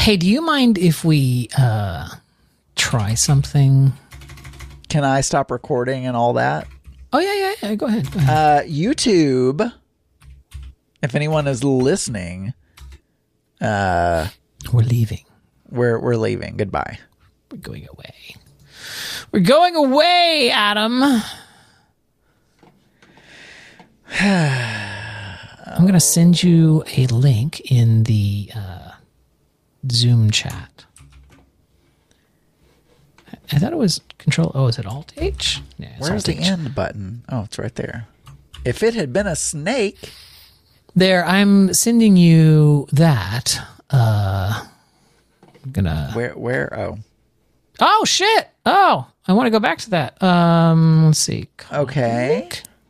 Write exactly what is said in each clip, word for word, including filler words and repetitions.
Hey, do you mind if we uh, try something? Can I stop recording and all that? Oh, yeah, yeah, yeah. Go ahead. Go ahead. Uh, YouTube, if anyone is listening, uh, we're leaving. We're, we're leaving. Goodbye. We're going away. We're going away, Adam. I'm going to send you a link in the uh, Zoom chat. I thought it was Control. Oh, is it Alt H? Yeah, where's the end button? Oh, it's right there. If it had been a snake. There, I'm sending you that. Uh, I'm gonna. Where? Where? Oh. Oh shit! Oh, I want to go back to that. Um, let's see. Okay.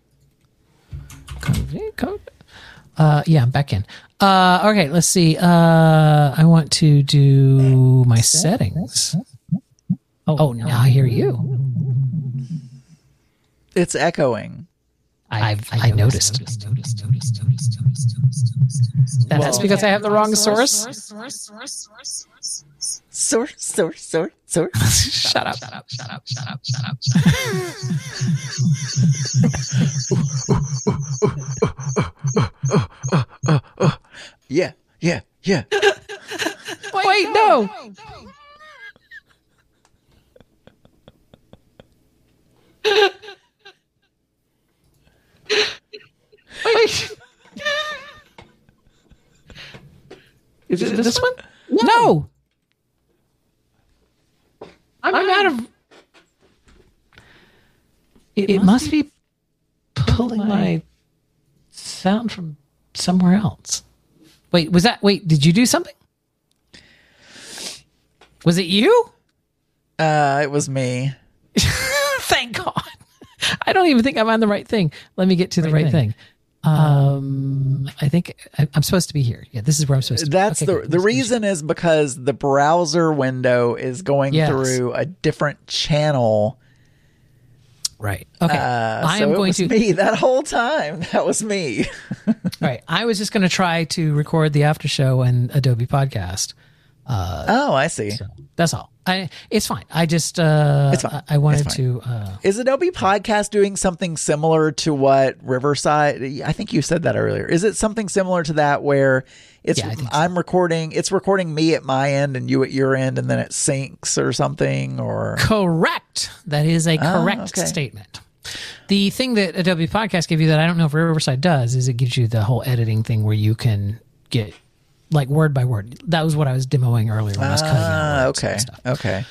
Config code. Uh, yeah, I'm back in. Uh, okay, let's see. Uh, I want to do my settings. Oh, oh, now I hear you. It's echoing. I've I, I noticed. That's because I have the wrong source. Source, source, source, source. Shut up! Shut up! Shut up! Shut up! Shut up! Shut up! Yeah, yeah, yeah. Wait, Wait no. Wait. Is it this, this one? one? No. no. I'm, I'm out of. It, it must be pulling my... my sound from somewhere else. Wait, was that? Wait, did you do something? Was it you? Uh, it was me. Thank God. I don't even think I'm on the right thing. Let me get to the right, right thing. thing. Um, I think I, I'm supposed to be here. Yeah, this is where I'm supposed to be. That's okay, the the reason is because the browser window is going yes. through a different channel. Right. Okay. Uh, I so am it going was to me that whole time. That was me. All right. I was just going to try to record the after show and Adobe Podcast. Uh, oh, I see. So that's all. I it's fine. I just uh, it's fine. I, I wanted it's to. Uh, is Adobe Podcast doing something similar to what Riverside? I think you said that earlier. Is it something similar to that where it's yeah, so. I'm recording, it's recording me at my end and you at your end, and then it syncs or something? Or correct. That is a correct oh, okay. statement. The thing that Adobe Podcast gave you that I don't know if Riverside does is it gives you the whole editing thing where you can get. Like word by word. That was what I was demoing earlier when I was cutting out words okay. and stuff. Okay.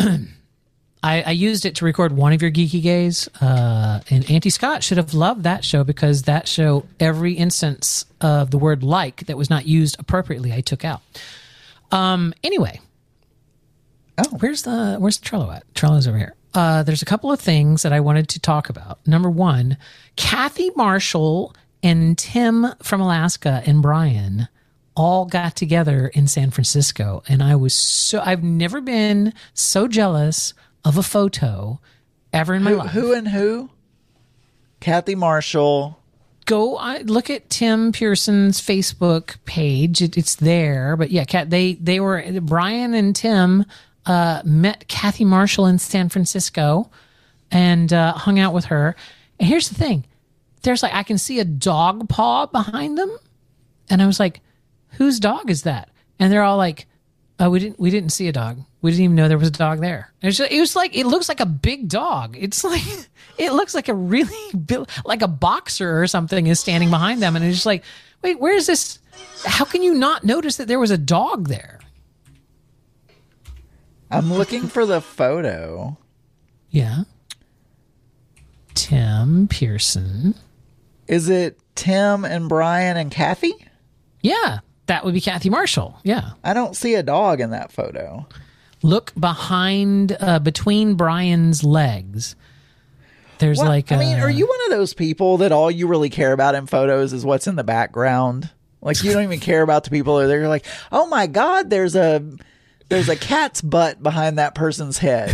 I, I used it to record one of your Geeky Gays, uh, and Auntie Scott should have loved that show because that show, every instance of the word like that was not used appropriately, I took out. Um. Anyway. Oh. Where's the Where's the Trello at? Trello's over here. Uh, there's a couple of things that I wanted to talk about. Number one, Kathy Marshall and Tim from Alaska and Brian all got together in San Francisco, and I was so I've never been so jealous of a photo ever in my who, life. Who and who? Kathy Marshall. Go I, look at Tim Pearson's Facebook page. It, it's there, but yeah, Kat, they they were Brian and Tim uh, met Kathy Marshall in San Francisco and uh, hung out with her. And here's the thing: there's like I can see a dog paw behind them, and I was like, whose dog is that? And they're all like, oh, we didn't we didn't see a dog. We didn't even know there was a dog there. It was, just, it was like, it looks like a big dog. It's like, it looks like a really, big, like a boxer or something is standing behind them. And it's just like, wait, where is this? How can you not notice that there was a dog there? I'm looking for the photo. Yeah. Tim Pearson. Is it Tim and Brian and Kathy? Yeah. That would be Kathy Marshall. Yeah. I don't see a dog in that photo. Look behind, uh, between Brian's legs. There's well, like I a, mean, are you one of those people that all you really care about in photos is what's in the background? Like you don't even care about the people that are there. You're like, oh my God, there's a there's a cat's butt behind that person's head.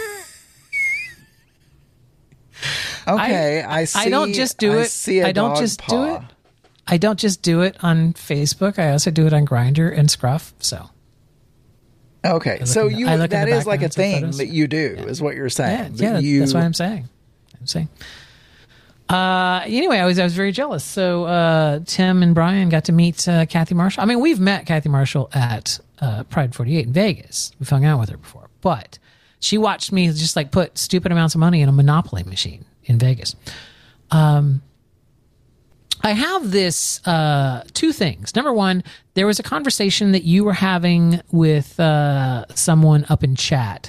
Okay, I, I see. I don't just do I it. See a I don't dog just paw. do it. I don't just do it on Facebook. I also do it on Grindr and Scruff. So Okay, look so in the- you I look in that the is like a backgrounds of thing photos. that you do, is what you're Yeah, saying. yeah, that you, that's what I'm saying. I'm saying. Uh, anyway, I was I was very jealous. So uh, Tim and Brian got to meet uh, Kathy Marshall. I mean, we've met Kathy Marshall at uh, Pride forty-eight in Vegas. We've hung out with her before, but she watched me just like put stupid amounts of money in a Monopoly machine in Vegas. Um, I have this uh, two things. Number one, there was a conversation that you were having with uh, someone up in chat.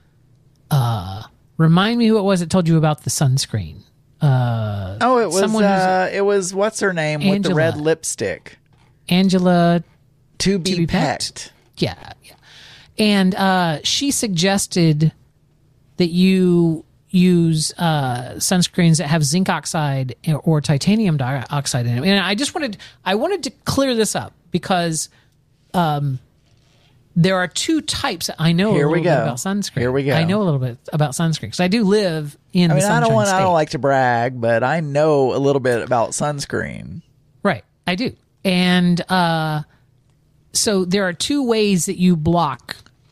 Uh, remind me who it was that told you about the sunscreen. Uh, Oh, it was someone who's- uh, it was what's her name with the Angela. red lipstick? Angela. To be, be pecked. pecked. Yeah, yeah. And uh, she suggested that you use uh, sunscreens that have zinc oxide or titanium dioxide in it. And I just wanted I wanted to clear this up because um, there are two types. I know Here a we little bit go. about sunscreen. Here we go. I know a little bit about sunscreen because I do live in I mean, the I Sunshine don't want I State. don't like to brag, but I know a little bit about sunscreen. Right, I do. And uh, so there are two ways that you block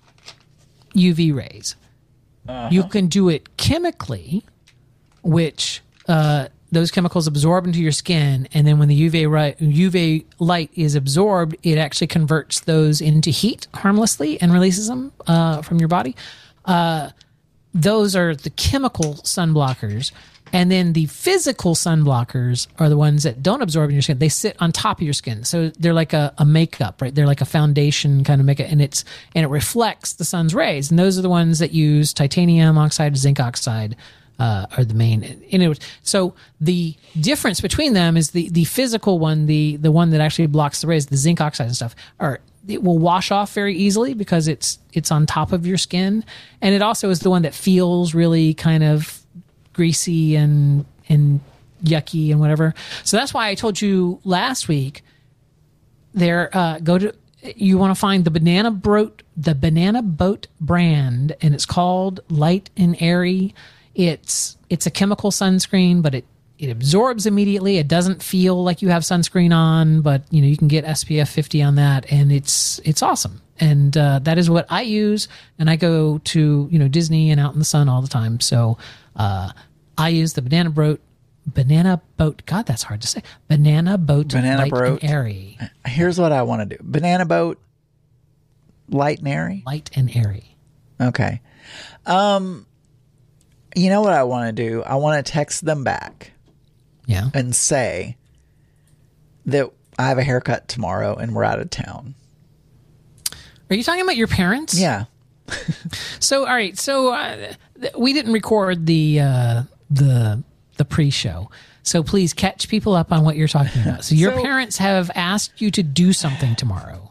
U V rays. Uh-huh. You can do it chemically, which uh, those chemicals absorb into your skin, and then when the U V ri- U V light is absorbed, it actually converts those into heat harmlessly and releases them uh, from your body. Uh, those are the chemical sun blockers. And then the physical sun blockers are the ones that don't absorb in your skin. They sit on top of your skin. So they're like a, a makeup, right? They're like a foundation kind of makeup, and it's and it reflects the sun's rays. And those are the ones that use titanium oxide, zinc oxide, uh, are the main. And it was, so the difference between them is the the physical one, the the one that actually blocks the rays, the zinc oxide and stuff, are it will wash off very easily because it's it's on top of your skin, and it also is the one that feels really kind of greasy and and yucky and whatever. So that's why I told you last week. There, uh, go to you want to find the banana boat the banana boat brand, and it's called Light and Airy. It's it's a chemical sunscreen, but it it absorbs immediately. It doesn't feel like you have sunscreen on, but you know you can get S P F fifty on that, and it's it's awesome. And uh, that is what I use. And I go to you know Disney and out in the sun all the time. So uh, I use the banana boat banana boat. God, that's hard to say. Banana boat. Banana Light boat. and Airy. Here's what I want to do. Banana boat, light and airy. Light and Airy. Okay. Um, you know what I want to do? I want to text them back Yeah. and say that I have a haircut tomorrow and we're out of town. Are you talking about your parents? Yeah. So, all right. So, uh, th- we didn't record the uh, the the pre-show. So, please catch people up on what you're talking about. So, your So- parents have asked you to do something tomorrow.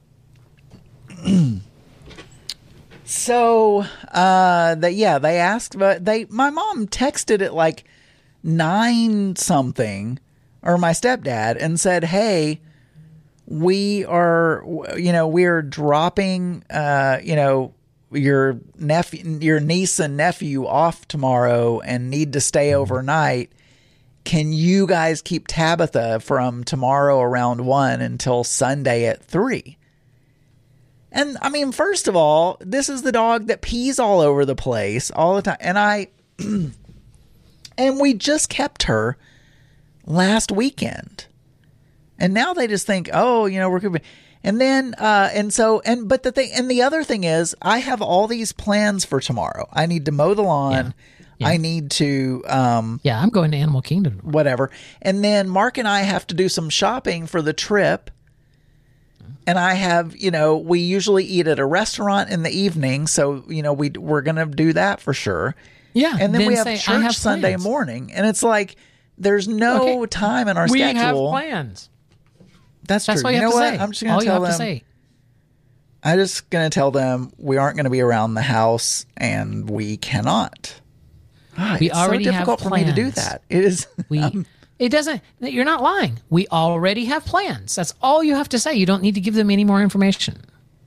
So, uh, they, yeah, they asked, but they, my mom texted at like nine something, or my stepdad, and said, "Hey, we are, you know, we're dropping, uh, you know, your nephew, your niece and nephew off tomorrow and need to stay overnight. Can you guys keep Tabitha from tomorrow around one until Sunday at three?" And I mean, first of all, this is the dog that pees all over the place all the time. And I, and we just kept her last weekend. And now they just think, oh, you know, we're good. And then, uh, and so, and, but the thing, and the other thing is, I have all these plans for tomorrow. I need to mow the lawn. Yeah. Yeah. I need to, um, Yeah, I'm going to Animal Kingdom. whatever. And then Mark and I have to do some shopping for the trip. And I have, you know, we usually eat at a restaurant in the evening. So, you know, we, we're going to do that for sure. Yeah. And then, we have say, I church have Sunday plans. morning. And it's like, there's no Okay. time in our We schedule. have plans. That's, That's true. all you, you have know to what? say. I'm just going all to you tell have them. to say. I'm just going to tell them we aren't going to be around the house and we cannot. Ah, We it's already so have difficult for me to do plans. that. It is. We. It doesn't. You're not lying. We already have plans. That's all you have to say. You don't need to give them any more information.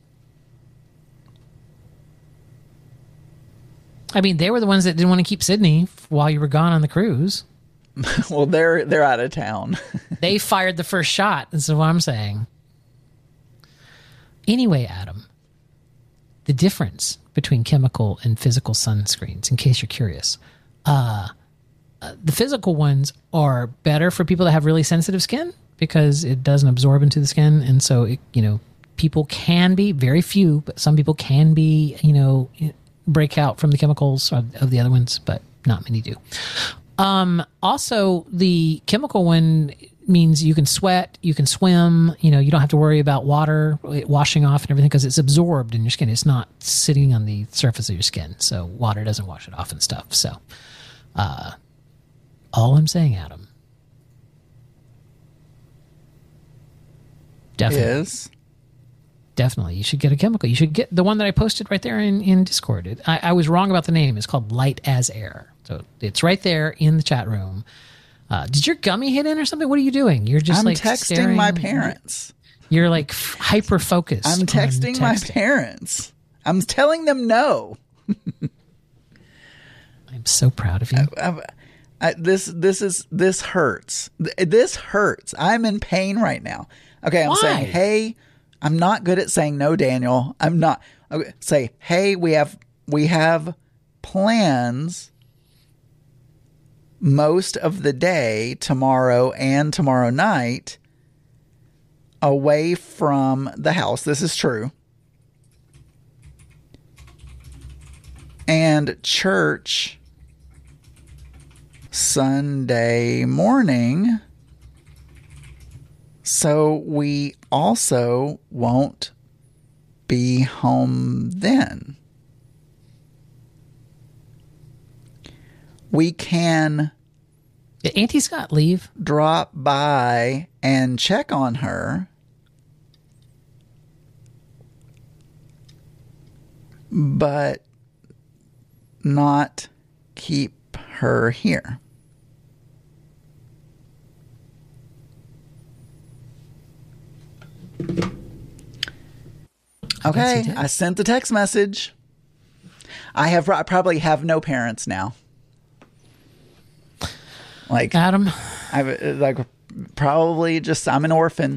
I mean, they were the ones that didn't want to keep Sydney while you were gone on the cruise. Well, they're they're out of town. They fired the first shot. This is what I'm saying. Anyway, Adam, the difference between chemical and physical sunscreens, in case you're curious. Uh, uh, the physical ones are better for people that have really sensitive skin because it doesn't absorb into the skin. And so, it, you know, people can be, very few, but some people can be, you know, break out from the chemicals of, of the other ones, but not many do. Um, also, the chemical one means you can sweat, you can swim, you know, you don't have to worry about water washing off and everything because it's absorbed in your skin. It's not sitting on the surface of your skin. So water doesn't wash it off and stuff. So, uh, all I'm saying, Adam, definitely, is definitely, you should get a chemical. You should get the one that I posted right there in, in Discord. It, I, I was wrong about the name. It's called Light as Air. So it's right there in the chat room. Uh, did your gummy hit in or something? What are you doing? You're just I'm like texting staring. my parents. You're like f- hyper focused. I'm texting, texting my parents. I'm telling them no. I'm so proud of you. I, I, I, this this is this hurts. This hurts. I'm in pain right now. Okay, I'm Why? saying, hey, I'm not good at saying no, Daniel. I'm not. Okay, say, hey, we have we have plans most of the day tomorrow and tomorrow night away from the house. This is true. And church Sunday morning. So we also won't be home then. We can Did Auntie Scott leave? Drop by and check on her, but not keep her here. Okay, I sent the text message. I have I probably have no parents now. Like Adam, I've like probably just I'm an orphan.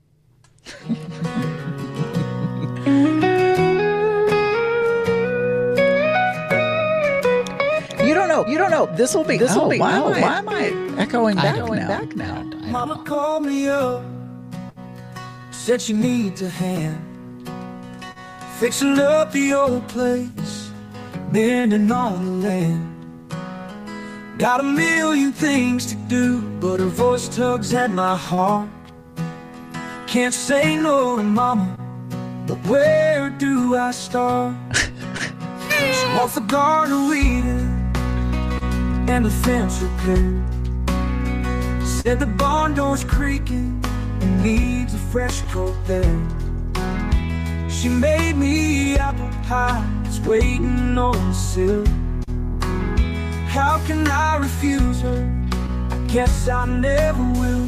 You don't know. You don't know. This will be. This will oh, be. Why, oh, am I, why am I echoing back I now? Back now. Mama called me up, said she needs a hand fixing up the old place, mending on the land. Got a million things to do, but her voice tugs at my heart. Can't say no to Mama, but where do I start? She wants the garden weeded and the fence repaired. Said the barn door's creaking and needs a fresh coat there. She made me apple pie, it's waiting on the sill. How can I refuse her? I guess I never will.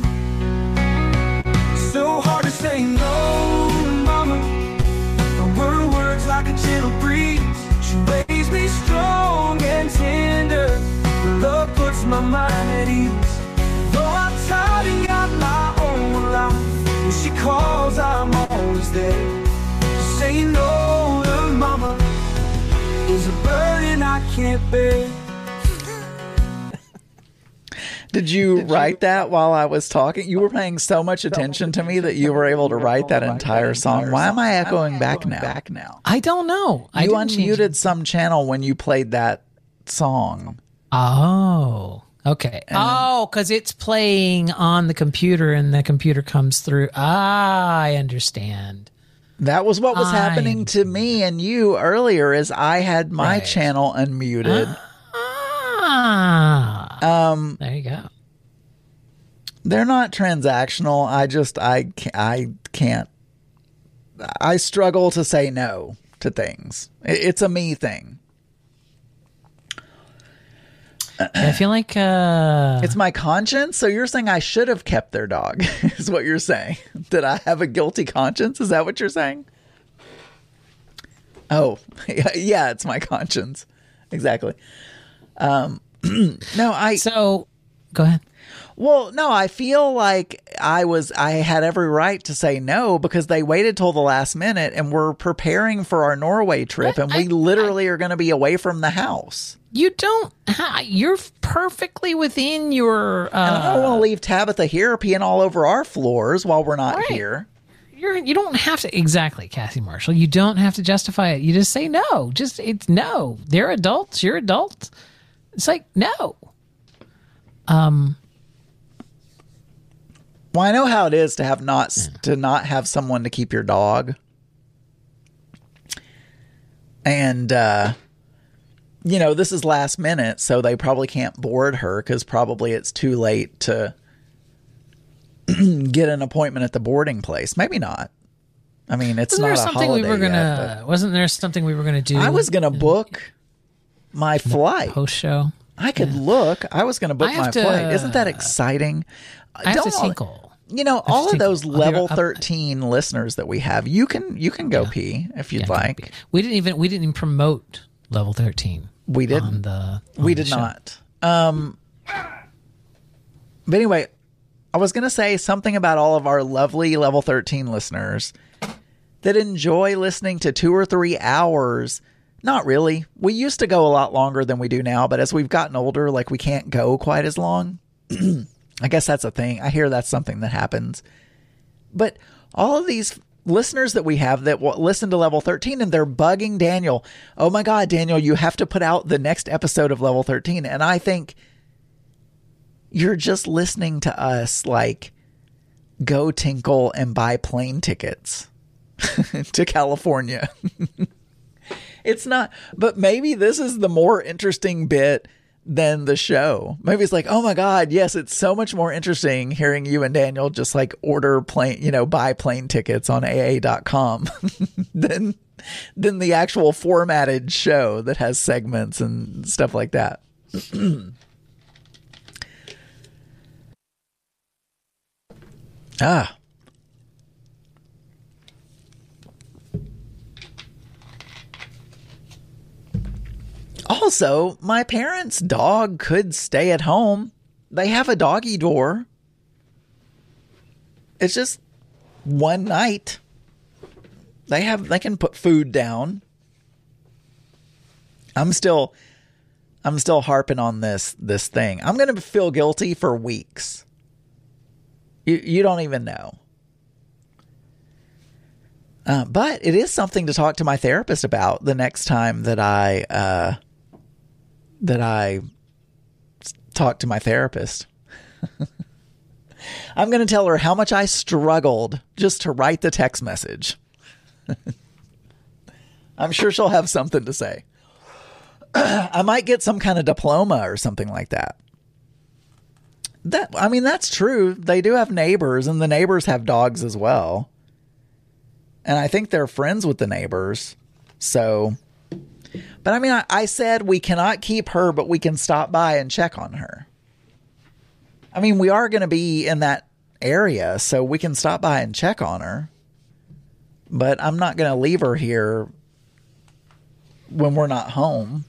So hard to say no to Mama, but her words like a gentle breeze. She raised me strong and tender. Her love puts my mind at ease. Though I'm tired and got my own life, when she calls I'm always there. Saying no to Mama is a burden I can't bear. Did you Did write you, that while I was talking? You were paying so much attention to me that you were able to write that entire song. Why am I echoing back now? Back now. I don't know. I you unmuted some channel when you played that song. Oh, okay. And oh, because it's playing on the computer and the computer comes through. Ah, I understand. That was what was I happening understand. to me and you earlier as I had my Right. channel unmuted. Ah, um, there you go. They're not transactional. I just, I, ca- I can't, I struggle to say no to things. It- It's a me thing. I feel like uh, It's my conscience. So you're saying I should have kept their dog is what you're saying. Did I have a guilty conscience? Is that what you're saying? Oh, yeah, it's my conscience. Exactly. Um, no, I, so. Go ahead. Well, no, I feel like I was I had every right to say no because they waited till the last minute and we're preparing for our Norway trip and we I- literally are going to be away from the house. You don't. You're perfectly within your. Uh, And I don't want to leave Tabitha here peeing all over our floors while we're not Right. here. You're. You don't have to exactly, Kathy Marshall. You don't have to justify it. You just say no. Just it's no. They're adults. You're adults. It's like no. Um. Well, I know how it is to have not to not have someone to keep your dog, and uh, you know this is last minute, so they probably can't board her because probably it's too late to get an appointment at the boarding place. Maybe not. I mean, it's Wasn't not there a something holiday we were gonna? yet, wasn't there something we were gonna do? but I was gonna book my flight. post show. I could look. I was gonna book I have my to- flight. Isn't that exciting? I have Don't to all- tinkle. You know, all of tinkle. those I'll be level right up. thirteen listeners that we have, you can you can go pee if you'd Yeah, like. We didn't even we didn't even promote level thirteen. We didn't. On the, on we the did show. not. Um, but anyway, I was going to say something about all of our lovely level thirteen listeners that enjoy listening to two or three hours. Not really. We used to go a lot longer than we do now, but as we've gotten older, like we can't go quite as long. I guess that's a thing. I hear that's something that happens. But all of these listeners that we have that w- listen to Level thirteen and they're bugging Daniel. Oh my God, Daniel, you have to put out the next episode of Level thirteen. And I think you're just listening to us like go tinkle and buy plane tickets to California. It's not, but maybe this is the more interesting bit than the show. Maybe it's like, oh my God, yes, it's so much more interesting hearing you and Daniel just like order plane, you know, buy plane tickets on A A dot com than, than the actual formatted show that has segments and stuff like that. ah. Also, my parents' dog could stay at home. They have a doggy door. It's just one night. They have they can put food down. I'm still I'm still harping on this this thing. I'm going to feel guilty for weeks. You you don't even know. Uh, but it is something to talk to my therapist about the next time that I uh, that I talk to my therapist. I'm going to tell her how much I struggled just to write the text message. I'm sure she'll have something to say. I might get some kind of diploma or something like that. That I mean, that's true. They do have neighbors, and the neighbors have dogs as well. And I think they're friends with the neighbors. So, but I mean, I, I said we cannot keep her, but we can stop by and check on her. I mean, we are going to be in that area, so we can stop by and check on her. But I'm not going to leave her here when we're not home.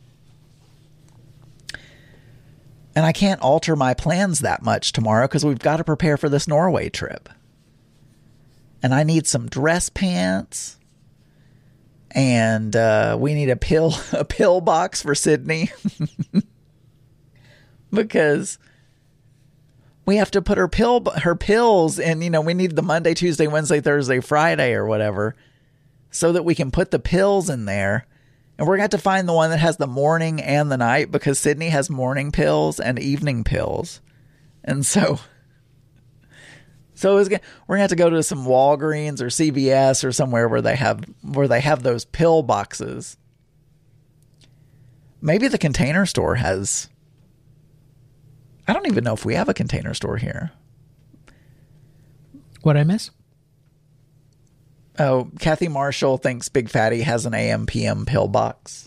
And I can't alter my plans that much tomorrow because we've got to prepare for this Norway trip. And I need some dress pants. And uh, we need a pill a pill box for Sydney. Because we have to put her pill her pills in, you know, we need the Monday, Tuesday, Wednesday, Thursday, Friday or whatever. So that we can put the pills in there. And we're going to have to find the one that has the morning and the night because Sydney has morning pills and evening pills. And so... So it was, we're gonna have to go to some Walgreens or C V S or somewhere where they have where they have those pill boxes. Maybe the Container Store has. I don't even know if we have a Container Store here. What I miss? Oh, Kathy Marshall thinks Big Fatty has an A M P M pill box.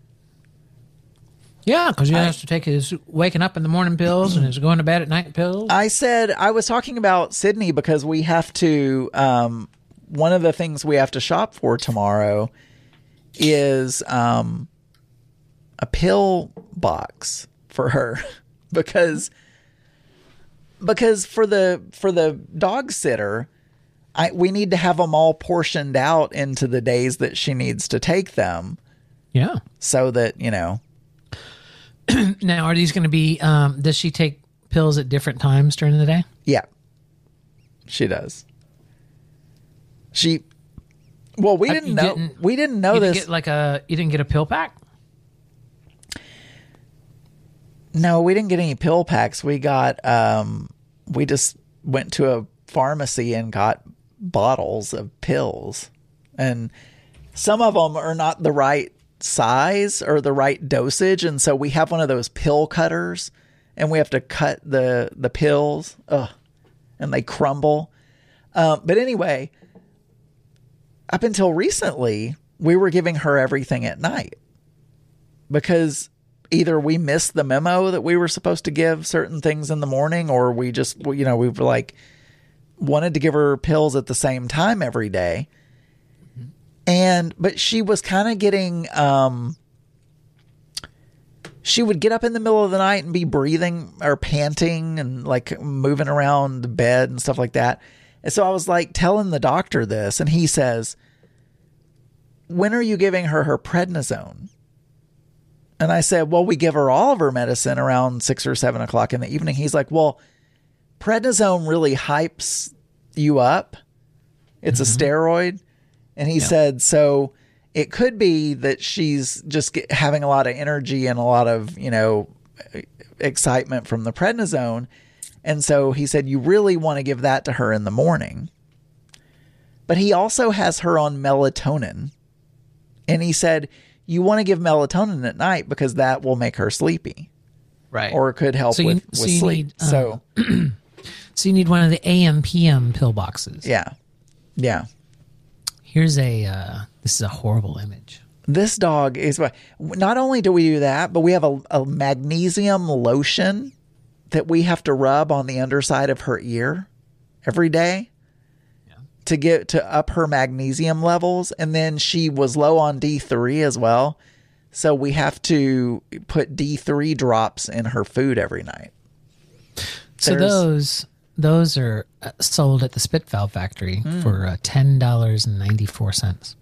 Yeah, because you have to take his waking up in the morning pills and his going to bed at night pills. I said I was talking about Sydney because we have to. Um, one of the things we have to shop for tomorrow is um, a pill box for her because because for the for the dog sitter, I we need to have them all portioned out into the days that she needs to take them. Yeah. So that, you know. Now, are these going to be, um, does she take pills at different times during the day? Yeah. She does. She, well, we Uh, didn't you know, didn't- we didn't know You didn't this. get like a, you didn't get a pill pack? No, we didn't get any pill packs. We got, um, we just went to a pharmacy and got bottles of pills. And some of them are not the right size or the right dosage. And so we have one of those pill cutters and we have to cut the, the pills. Ugh, and they crumble. Um, but anyway, up until recently, we were giving her everything at night because either we missed the memo that we were supposed to give certain things in the morning, or we just, you know, we were like wanted to give her pills at the same time every day. Mm-hmm. And, but she was kind of getting, um, she would get up in the middle of the night and be breathing or panting and like moving around the bed and stuff like that. And so I was like telling the doctor this, and he says, when are you giving her her prednisone? And I said, well, we give her all of her medicine around six or seven o'clock in the evening. He's like, well, prednisone really hypes you up. It's mm-hmm. a steroid. And he yeah. said, so it could be that she's just get, having a lot of energy and a lot of, you know, excitement from the prednisone. And so he said, you really want to give that to her in the morning. But he also has her on melatonin. And he said, you want to give melatonin at night because that will make her sleepy. Right. Or it could help so you, with, so with you sleep. Need, uh, so, so you need one of the A M P M pill boxes. Yeah. Yeah. Here's a, uh, this is a horrible image. This dog is, not only do we do that, but we have a, a magnesium lotion that we have to rub on the underside of her ear every day. To get to up her magnesium levels. And then she was low on D three as well. So we have to put D three drops in her food every night. So There's, those those are sold at the Spit Valve Factory mm. for uh, ten dollars and ninety-four cents.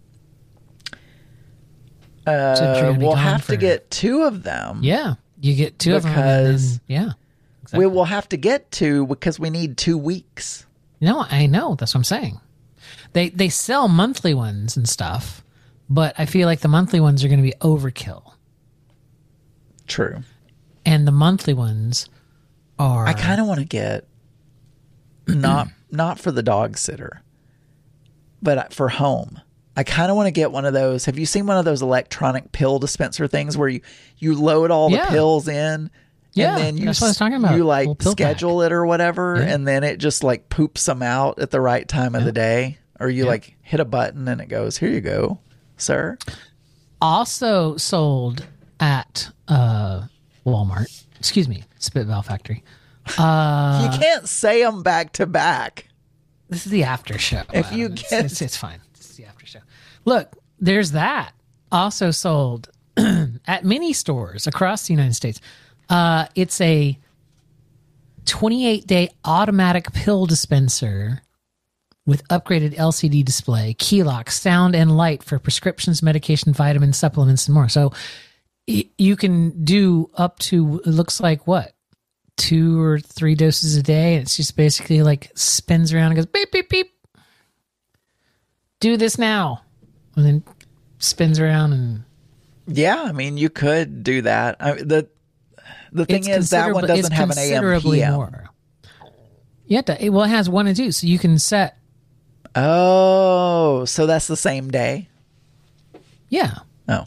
Uh, so we'll have for, to get two of them. Yeah. You get two because, of them. Because, yeah. Exactly. We will have to get two because we need two weeks. No, I know. That's what I'm saying. They they sell monthly ones and stuff, but I feel like the monthly ones are going to be overkill. True. And the monthly ones are... I kind of want to get, not not for the dog sitter, but for home. I kind of want to get one of those. Have you seen one of those electronic pill dispenser things where you, you load all yeah. the pills in? Yeah, and then you, that's what I was talking about. You like schedule pack. it or whatever, yeah. and then it just like poops them out at the right time of yeah. the day. Or you yeah. like hit a button and it goes, here you go, sir. Also sold at uh, Walmart. Excuse me, Spit Valve Factory. Uh, you can't say them back to back. This is the after show. If you it's, get, it's, it's fine. It's the after show. Look, there's that. Also sold at many stores across the United States. Uh, it's a twenty-eight day automatic pill dispenser with upgraded L C D display, key lock, sound, and light for prescriptions, medication, vitamins, supplements, and more. So y- you can do up to, it looks like what? Two or three doses a day. It's just basically like spins around and goes beep, beep, beep. Do this now. And then spins around and... Yeah, I mean, you could do that. I, the the thing is, that one doesn't have an A M P M. More. Yeah, it, well, it has one and two, so you can set... Oh, so that's the same day? Yeah. Oh.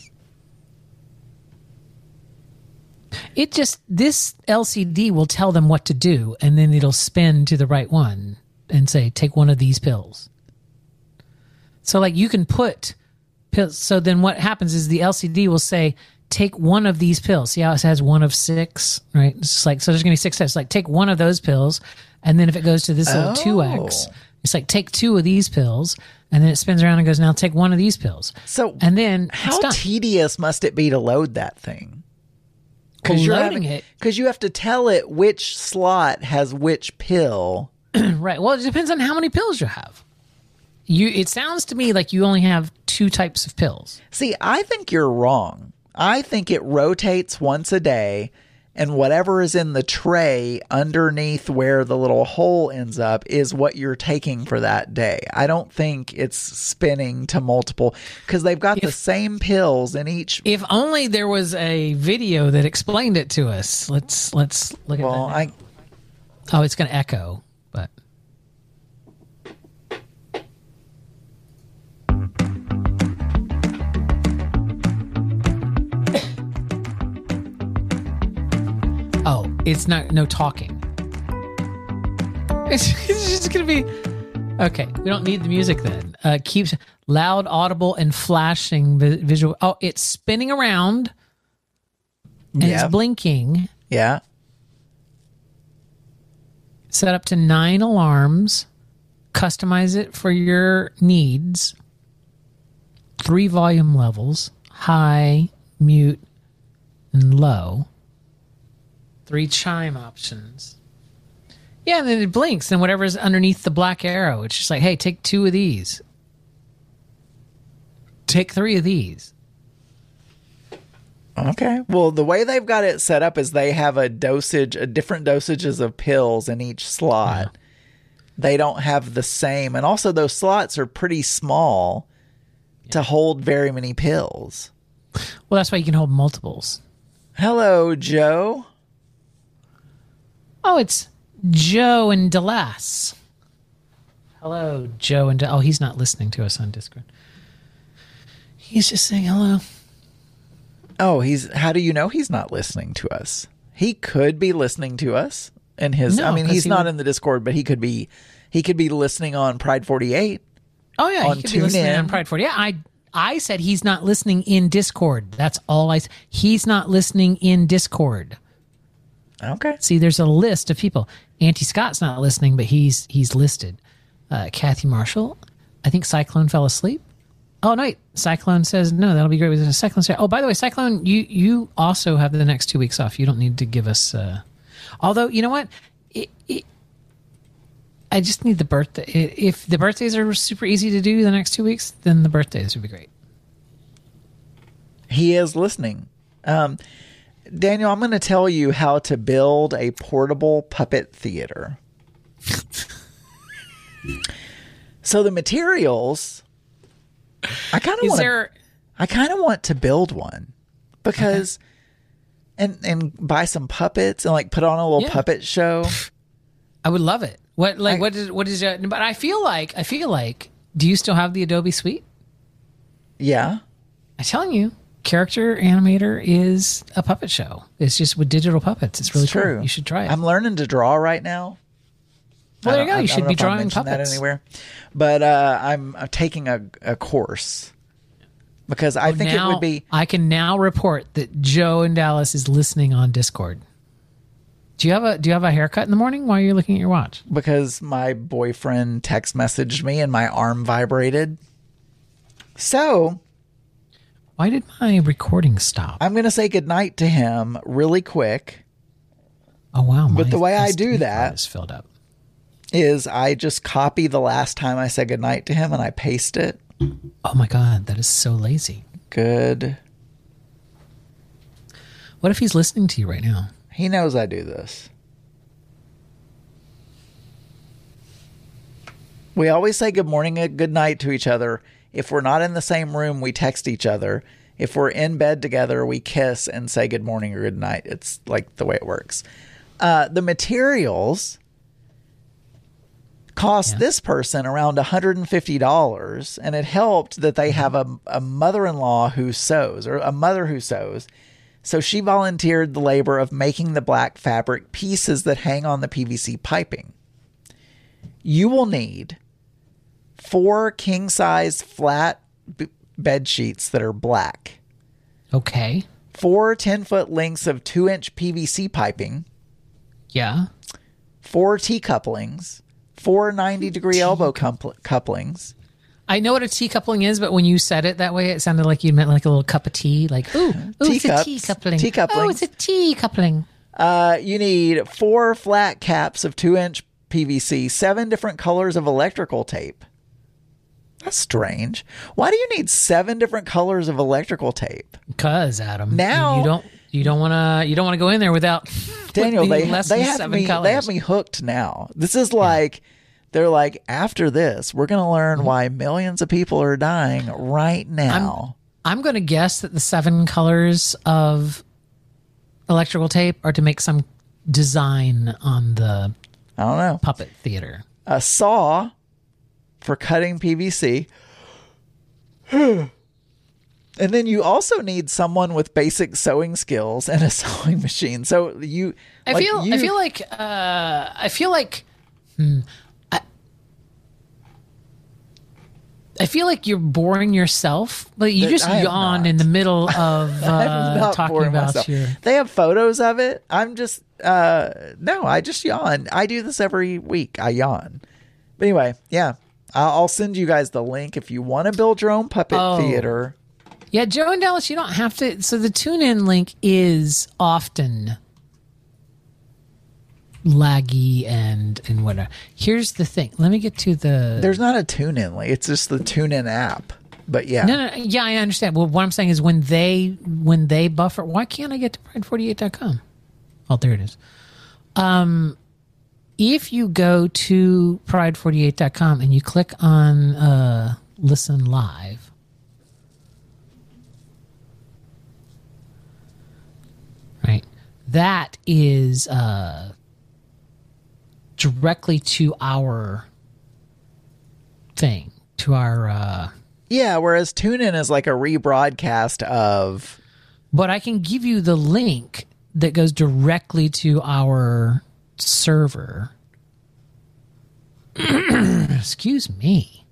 It just, this L C D will tell them what to do, and then it'll spin to the right one and say, take one of these pills. So, like, you can put pills. So then what happens is the L C D will say, take one of these pills. See how it has one of six, right? It's just like, so there's going to be six steps. Like, take one of those pills, and then if it goes to this little oh. two X, it's like, take two of these pills, and then it spins around and goes, now take one of these pills. So, and then how tedious must it be to load that thing? Because you're loading having, it. Because you have to tell it which slot has which pill. Right. Well, it depends on how many pills you have. You. It sounds to me like you only have two types of pills. See, I think you're wrong. I think it rotates once a day, and whatever is in the tray underneath where the little hole ends up is what you're taking for that day. I don't think it's spinning to multiple, because they've got If- the same pills in each. If only there was a video that explained it to us. Let's let's look at Well, that. I Oh, it's going to echo, but oh, it's not no talking. It's, it's just going to be okay. We don't need the music then. Uh, keeps loud, audible, and flashing vi- visual. Oh, it's spinning around and Yeah. it's blinking. yeah. Set up to nine alarms. Customize it for your needs. Three volume levels: high, mute, and low. Three chime options. Yeah, and then it blinks, and whatever's underneath the black arrow, it's just like, hey, take two of these. Take three of these. Okay. Well, the way they've got it set up is they have a dosage, a different dosages of pills in each slot. They don't have the same. And also those slots are pretty small to hold very many pills. Well, that's why you can hold multiples. Hello, Joe. Oh, it's Joe and Delas. Hello, Joe and De- oh, he's not listening to us on Discord. He's just saying hello. Oh, he's, how do you know he's not listening to us? He could be listening to us in his, No, I mean, 'cause he's he not would- in the Discord, but he could be, he could be listening on Pride forty-eight. Oh yeah, On he could be listening TuneIn. on Pride forty. Yeah, I I said he's not listening in Discord. That's all I. s- He's not listening in Discord. Okay. See, there's a list of people. Auntie Scott's not listening, but he's he's listed. Uh, Kathy Marshall. I think Cyclone fell asleep. Oh no, wait. Cyclone says no. That'll be great. With Cyclone says, oh, by the way, Cyclone, you you also have the next two weeks off. You don't need to give us. Uh, although you know what, it, it, I just need the birthday. I- If the birthdays are super easy to do the next two weeks, then the birthdays would be great. He is listening. Um, Daniel, I'm going to tell you how to build a portable puppet theater. So the materials, I kind of Is want to, there? I kind of want to build one because, and and buy some puppets and like put on a little Yeah. puppet show. I would love it. What like I- what is what is? Uh, but I feel like I feel like. Do you still have the Adobe Suite? Yeah. I'm telling you, Character Animator is a puppet show. It's just with digital puppets. It's really It's true. cool. You should try it. I'm learning to draw right now. well, there I you go. don't- You I should don't be know if I drawing mentioned puppets. that anywhere, but uh, I'm, I'm taking a, a course because I think now, it would be. I can now report that Joe in Dallas is listening on Discord. Do you have a Do you have a haircut in the morning while you're looking at your watch? Because my boyfriend text messaged me and my arm vibrated. So Why did my recording stop? I'm going to say goodnight to him really quick. oh wow! But my the way I S D do card that- is filled up. Is I just copy the last time I said goodnight to him and I paste it. Oh my god, that is so lazy. Good. What if he's listening to you right now? He knows I do this. We always say good morning and good night to each other. If we're not in the same room, we text each other. If we're in bed together, we kiss and say good morning or good night. It's like the way it works. Uh, the materials cost Yeah. this person around one hundred fifty dollars, and it helped that they have a, a mother-in-law who sews, or a mother who sews. So she volunteered the labor of making the black fabric pieces that hang on the P V C piping. You will need four king-size flat b- bed sheets that are black, Okay. four ten-foot lengths of two-inch P V C piping, Yeah. four T-couplings, four ninety-degree elbow compl- couplings. I know what a tea coupling is, but when you said it that way, it sounded like you meant like a little cup of tea. Like, ooh, ooh it's a tea coupling. Tea coupling. Oh, it's a tea coupling. Uh, you need four flat caps of two-inch P V C, seven different colors of electrical tape. That's strange. Why do you need seven different colors of electrical tape? Because Adam, now you, you don't you don't want to you don't want to go in there without Daniel. They less they than have seven me colors. they have me hooked now. This is like. Yeah. They're like, after this, we're going to learn mm-hmm. why millions of people are dying right now. I'm, I'm going to guess that the seven colors of electrical tape are to make some design on the I don't know puppet theater. A saw for cutting P V C. And then you also need someone with basic sewing skills and a sewing machine. So you, I like feel, you, I feel like, uh, I feel like, hmm, I feel like you're boring yourself. Like you just yawned in the middle of uh, talking about myself. your. They have photos of it. I'm just uh, no. I just yawn. I do this every week. I yawn. But anyway, yeah, I'll send you guys the link if you want to build your own puppet oh. theater. Yeah, Joe and Dallas, you don't have to. So the tune in link is often laggy and and whatever. Here's the thing. Let me get to the. There's not a tune in link. It's just the tune in app. But yeah, no, no, yeah, I understand. Well, what I'm saying is when they when they buffer, why can't I get to pride forty-eight dot com? Oh, there it is. Um, if you go to pride forty-eight dot com and you click on uh, listen live. Right, that is. Uh, directly to our thing, to our uh yeah, whereas TuneIn is like a rebroadcast of. But I can give you the link that goes directly to our server. Excuse me.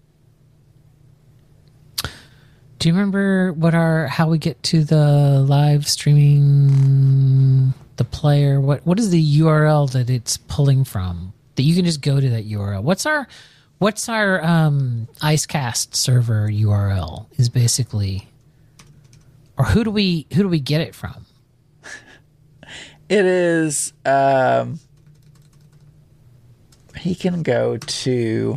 Do you remember what our how we get to the live streaming, the player? What what is the U R L that it's pulling from? That you can just go to that U R L. What's our what's our um, IceCast server U R L? Is basically, or who do we who do we get it from? It is. Um, he can go to.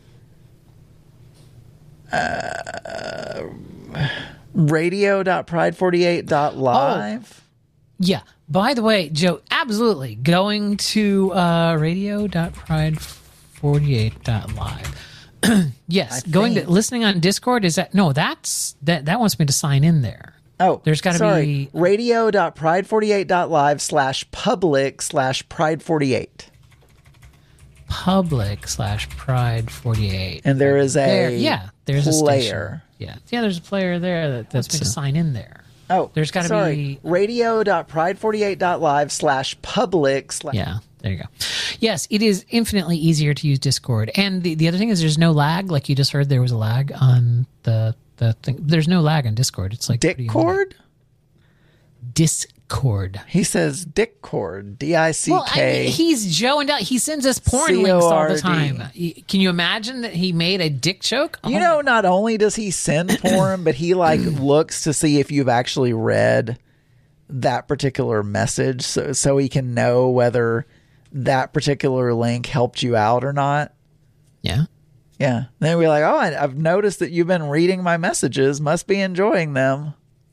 Uh, radio dot pride forty-eight dot live. Oh, yeah. By the way, Joe, absolutely. Going to uh, radio dot pride forty-eight dot live. Yes. I going think. to listening on Discord. Is that no, that's that that wants me to sign in there. Oh, there's got to be radio dot pride forty-eight dot live slash public slash pride forty-eight. Public slash pride forty-eight. And there is a there, yeah, there's player. A station. Yeah. Yeah, there's a player there that, that's me to sign in there. Oh, there's got to be radio dot pride forty-eight dot live slash public slash. Yeah, there you go. Yes, it is infinitely easier to use Discord. And the, the other thing is there's no lag. Like you just heard, there was a lag on the, the thing. There's no lag on Discord. It's like Discord? Discord. He says Dickcord. D I C K. Well, I, he's Joe and Del. He sends us porn links all the time. Can you imagine that he made a dick joke? You oh know, not only does he send porn, but he like looks to see if you've actually read that particular message, so so he can know whether that particular link helped you out or not. Yeah. Yeah. Then we're like, oh, I, I've noticed that you've been reading my messages. Must be enjoying them.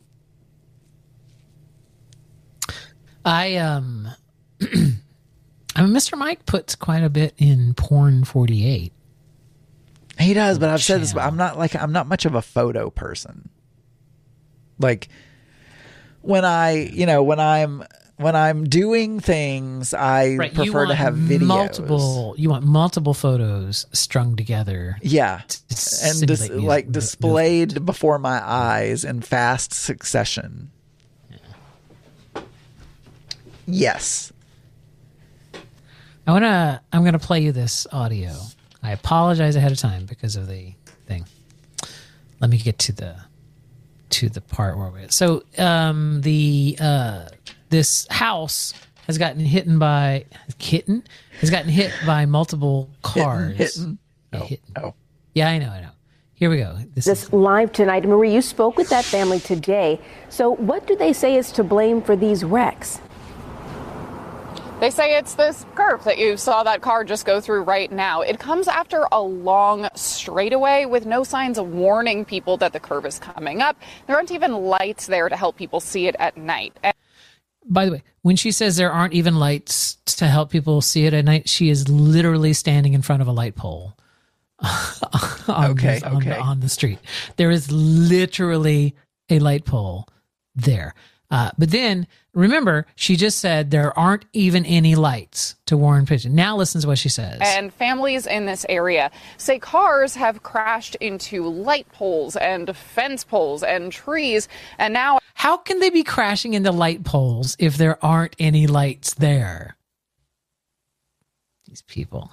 I um, I mean, Mister Mike puts quite a bit in porn forty-eight. He does, but I've said this, but I'm not like I'm not much of a photo person. Like when I, you know, when I'm when I'm doing things, I right, prefer to have videos. Multiple, you want multiple photos strung together. Yeah, and dis- like displayed movement. Before my eyes in fast succession. Yes. I wanna. I'm gonna play you this audio. I apologize ahead of time because of the thing. Let me get to the to the part where we're. So um, the uh, this house has gotten hit by kitten has gotten hit by multiple cars. Hitten. Yeah, Oh. hitten. oh. Yeah, I know. I know. Here we go. This, this is live tonight. Marie, you spoke with that family today. So what do they say is to blame for these wrecks? They say it's this curve that you saw that car just go through right now. It comes after a long straightaway with no signs of warning people that the curve is coming up. There aren't even lights there to help people see it at night. And by the way, when she says there aren't even lights to help people see it at night, she is literally standing in front of a light pole on, okay, this, on, okay. the, on the street. There is literally a light pole there. Uh, but then, remember, she just said there aren't even any lights to warn people. Now listen to what she says. And families in this area say cars have crashed into light poles and fence poles and trees. And now... How can they be crashing into light poles if there aren't any lights there? These people.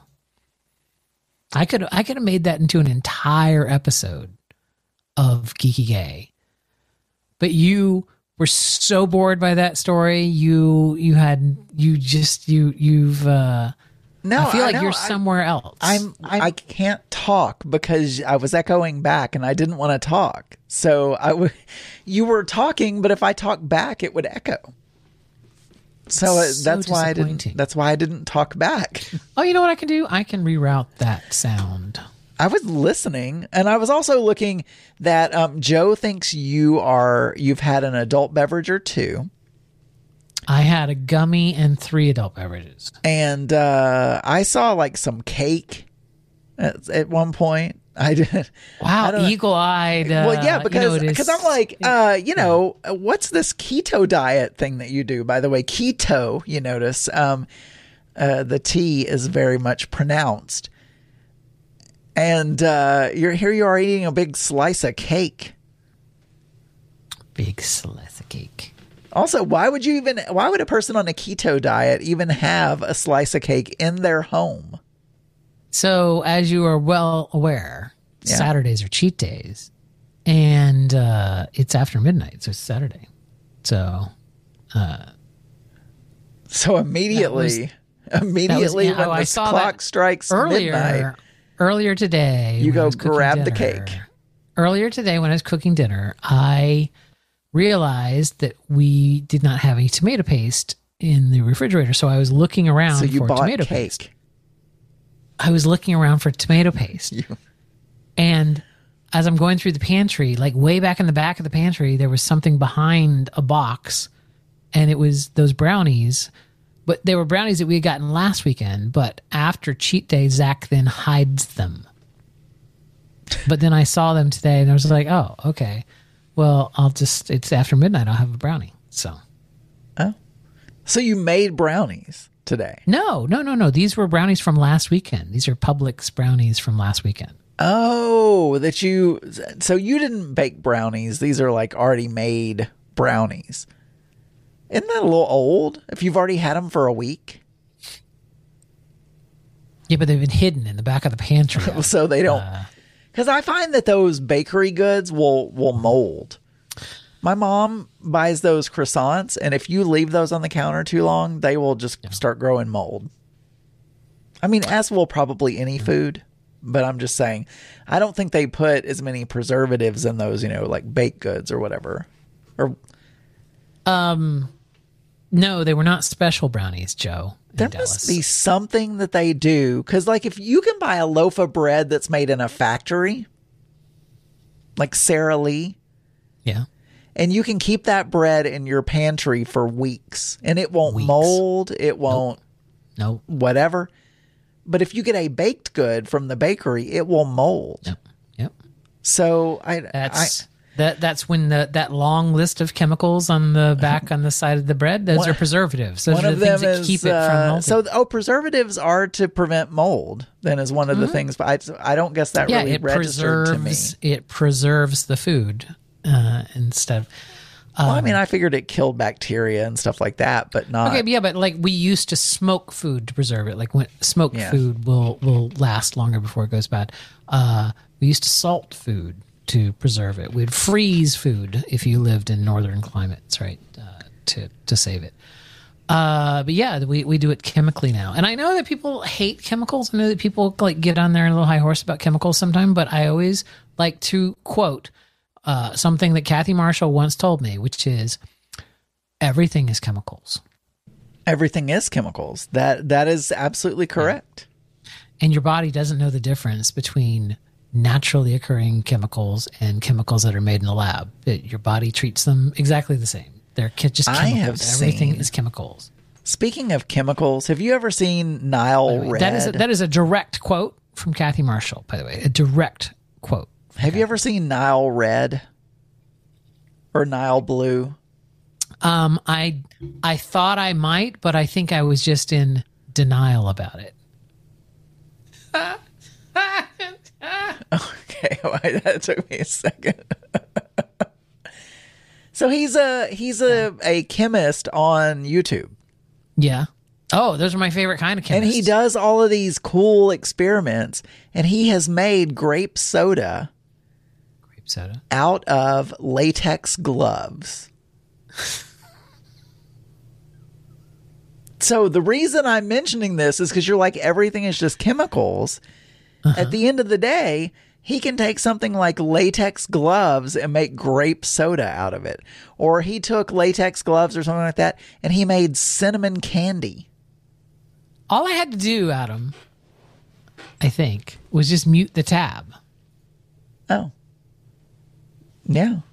I could I could have made that into an entire episode of Geeky Gay. But you... We're so bored by that story. You you had you just you you've. Uh, no, I feel like I you're I, somewhere else. I'm, I'm I can't talk because I was echoing back and I didn't want to talk. So I w- you were talking, but if I talk back, it would echo. So, uh, so that's why I didn't. That's why I didn't talk back. Oh, you know what I can do? I can reroute that sound. I was listening, and I was also looking that um, Joe thinks you are you've had an adult beverage or two. I had a gummy and three adult beverages, and uh, I saw like some cake at, at one point. I did. Wow, eagle-eyed. Uh, well, yeah, because you know, because I'm like, uh, you know, what's this keto diet thing that you do? By the way, keto. You notice um, uh, the T is very much pronounced. And uh, you're here. You are eating a big slice of cake. Big slice of cake. Also, why would you even? Why would a person on a keto diet even have a slice of cake in their home? So, as you are well aware, yeah. Saturdays are cheat days, and uh, it's after midnight, so it's Saturday. So, uh, so immediately, was, immediately was, when oh, the clock strikes earlier, midnight. Earlier today, you go grab dinner, the cake. Earlier today, when I was cooking dinner, I realized that we did not have any tomato paste in the refrigerator. So I was looking around so you for bought tomato cake. paste. I was looking around for tomato paste. You. And as I'm going through the pantry, like way back in the back of the pantry, there was something behind a box, and it was those brownies. But they were brownies that we had gotten last weekend. But after cheat day, Zach then hides them. But then I saw them today, and I was like, "Oh, okay. Well, I'll just. It's after midnight. I'll have a brownie." So, oh, so you made brownies today? No, no, no, no. These were brownies from last weekend. These are Publix brownies from last weekend. Oh, that you. So you didn't bake brownies. These are like already made brownies. Isn't that a little old if you've already had them for a week? Yeah, but they've been hidden in the back of the pantry. So they don't. Because uh, I find that those bakery goods will, will mold. My mom buys those croissants, and if you leave those on the counter too long, they will just yeah. start growing mold. I mean, as will probably any food, but I'm just saying, I don't think they put as many preservatives in those, you know, like baked goods or whatever. Or, um... No, they were not special brownies, Joe. There Dallas. must be something that they do. Because, like, if you can buy a loaf of bread that's made in a factory, like Sara Lee. Yeah. And you can keep that bread in your pantry for weeks. And it won't weeks. mold. It won't. Nope. nope. Whatever. But if you get a baked good from the bakery, it will mold. Yep. Yep. So, I... That's... I, That that's when the that long list of chemicals on the back on the side of the bread, those one, are preservatives. Those one are of the things them that is, keep it uh, from molding. So, oh, preservatives are to prevent mold. Then is one of mm-hmm. the things. But I, I don't guess that yeah, really it registered preserves, to me. It preserves the food uh, instead of. Um, well, I mean, I figured it killed bacteria and stuff like that, but not. Okay, yeah, but like we used to smoke food to preserve it. Like when smoked yeah. food will will last longer before it goes bad. Uh, we used to salt food to preserve it. We'd freeze food if you lived in northern climates, right, uh, to to save it. Uh, but yeah, we, we do it chemically now. And I know that people hate chemicals. I know that people like get on their little high horse about chemicals sometimes, but I always like to quote uh, something that Kathy Marshall once told me, which is everything is chemicals. Everything is chemicals. That that is absolutely correct. And your body doesn't know the difference between naturally occurring chemicals and chemicals that are made in the lab. It, your body treats them exactly the same. They're ki- just I chemicals. have Everything seen- is chemicals. Speaking of chemicals, have you ever seen Nile Red? That is a, that is a direct quote from Kathy Marshall, by the way. A direct quote. Have you ever seen Nile Red or Nile Blue? Um, I I thought I might, but I think I was just in denial about it. Okay, well, that took me a second. So he's a he's a, a chemist on YouTube. Yeah. Oh, those are my favorite kind of chemists. And he does all of these cool experiments, and he has made grape soda grape soda out of latex gloves. So the reason I'm mentioning this is because you're like, everything is just chemicals. Uh-huh. At the end of the day, he can take something like latex gloves and make grape soda out of it. Or he took latex gloves or something like that, and he made cinnamon candy. All I had to do, Adam, I think, was just mute the tab. Oh. Yeah.